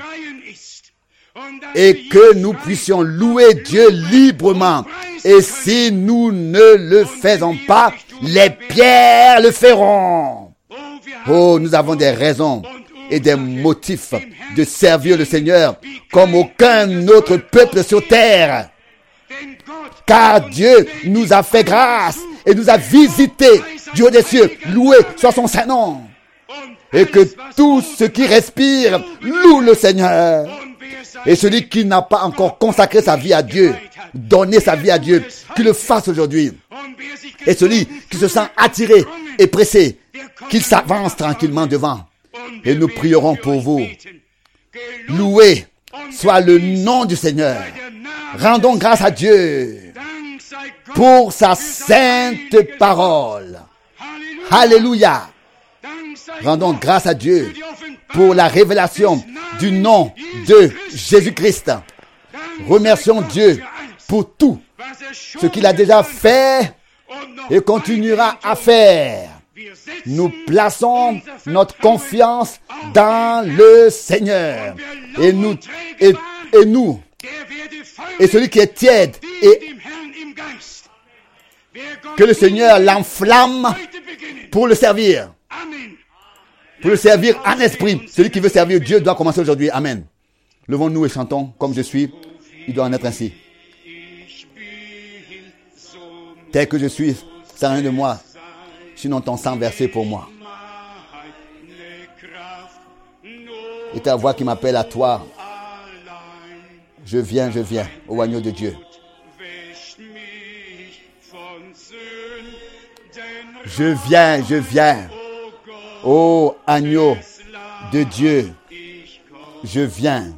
nous puissions louer Dieu librement. Et si nous ne le faisons pas, les pierres le feront. Oh, nous avons des raisons et des motifs de servir le Seigneur comme aucun autre peuple sur terre. Car Dieu nous a fait grâce et nous a visités du haut des cieux. Loué soit son saint nom. Et que tout ce qui respire loue le Seigneur. Et celui qui n'a pas encore consacré sa vie à Dieu, donné sa vie à Dieu, qu'il le fasse aujourd'hui. Et celui qui se sent attiré et pressé, qu'il s'avance tranquillement devant. Et nous prierons pour vous. Loué soit le nom du Seigneur. Rendons grâce à Dieu pour sa sainte parole. Alléluia. Rendons grâce à Dieu pour la révélation du nom de Jésus-Christ. Remercions Dieu pour tout ce qu'il a déjà fait et continuera à faire. Nous plaçons notre confiance dans le Seigneur. Et celui qui est tiède, et que le Seigneur l'enflamme pour le servir. Pour le servir en esprit. Celui qui veut servir Dieu doit commencer aujourd'hui. Amen. Levons-nous et chantons comme je suis. Il doit en être ainsi. Tel que je suis, sans rien de moi, sinon ton sang versé pour moi. Et ta voix qui m'appelle à toi. Je viens, au agneau de Dieu. Je viens. Ô agneau de Dieu, je viens.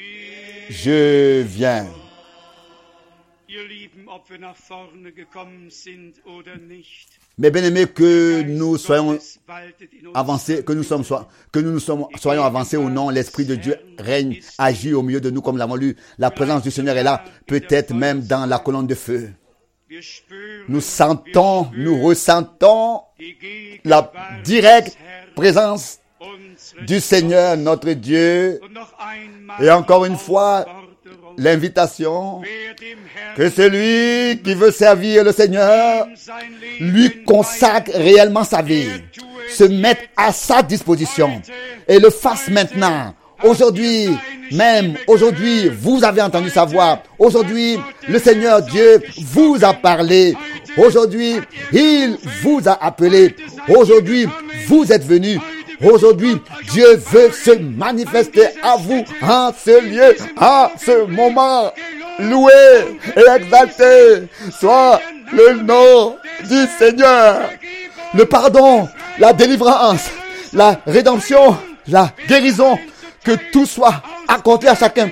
Mais bien aimés, que nous soyons avancés, que nous soyons avancés ou non, l'Esprit de Dieu règne, agit au milieu de nous comme nous l'avons lu. La présence du Seigneur est là, peut-être même dans la colonne de feu. Nous ressentons la directe présence du Seigneur, notre Dieu. Et encore une fois, l'invitation que celui qui veut servir le Seigneur lui consacre réellement sa vie, se mette à sa disposition et le fasse maintenant. Aujourd'hui, vous avez entendu sa voix. Aujourd'hui, le Seigneur Dieu vous a parlé. Aujourd'hui, il vous a appelé. Aujourd'hui, vous êtes venus. Aujourd'hui, Dieu veut se manifester à vous en ce lieu, en ce moment. Loué et exalté soit le nom du Seigneur. Le pardon, la délivrance, la rédemption, la guérison, que tout soit accordé à chacun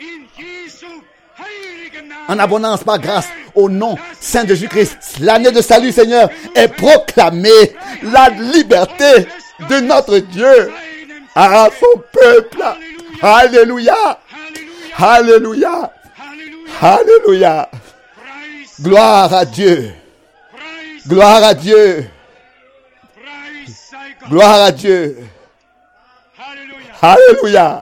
en abondance par grâce au nom saint de Jésus-Christ. L'année de salut, Seigneur, est proclamée. La liberté de notre Dieu à son peuple. Alléluia. Alléluia. Alléluia. Gloire à Dieu. Gloire à Dieu. Gloire à Dieu. Alléluia.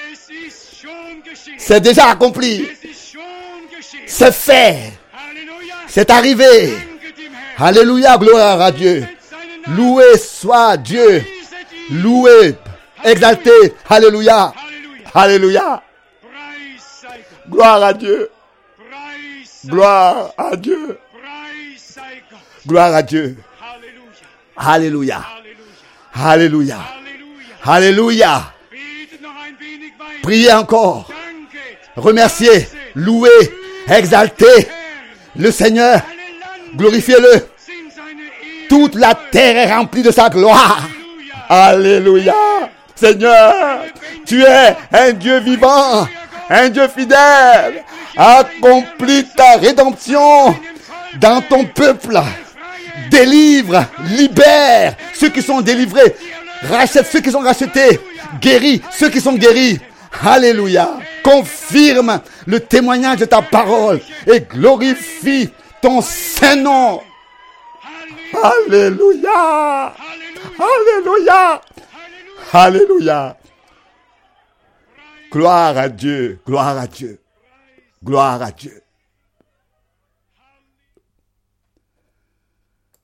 C'est déjà accompli. C'est fait. C'est arrivé. Alléluia, gloire à Dieu. Loué soit Dieu. Loué, exalté. Alléluia. Alléluia. Gloire à Dieu. Gloire à Dieu. Gloire à Dieu. Alléluia. Alléluia. Alléluia. Priez encore. Remerciez, louez, exaltez le Seigneur. Glorifiez-le. Toute la terre est remplie de sa gloire. Alléluia. Seigneur, tu es un Dieu vivant, un Dieu fidèle. Accomplis ta rédemption dans ton peuple. Délivre, libère ceux qui sont délivrés. Rachète ceux qui sont rachetés. Guéris ceux qui sont guéris. Alléluia. Confirme le témoignage de ta parole et glorifie ton Saint-Nom. Alléluia. Alléluia. Alléluia. Gloire à Dieu. Gloire à Dieu. Gloire à Dieu.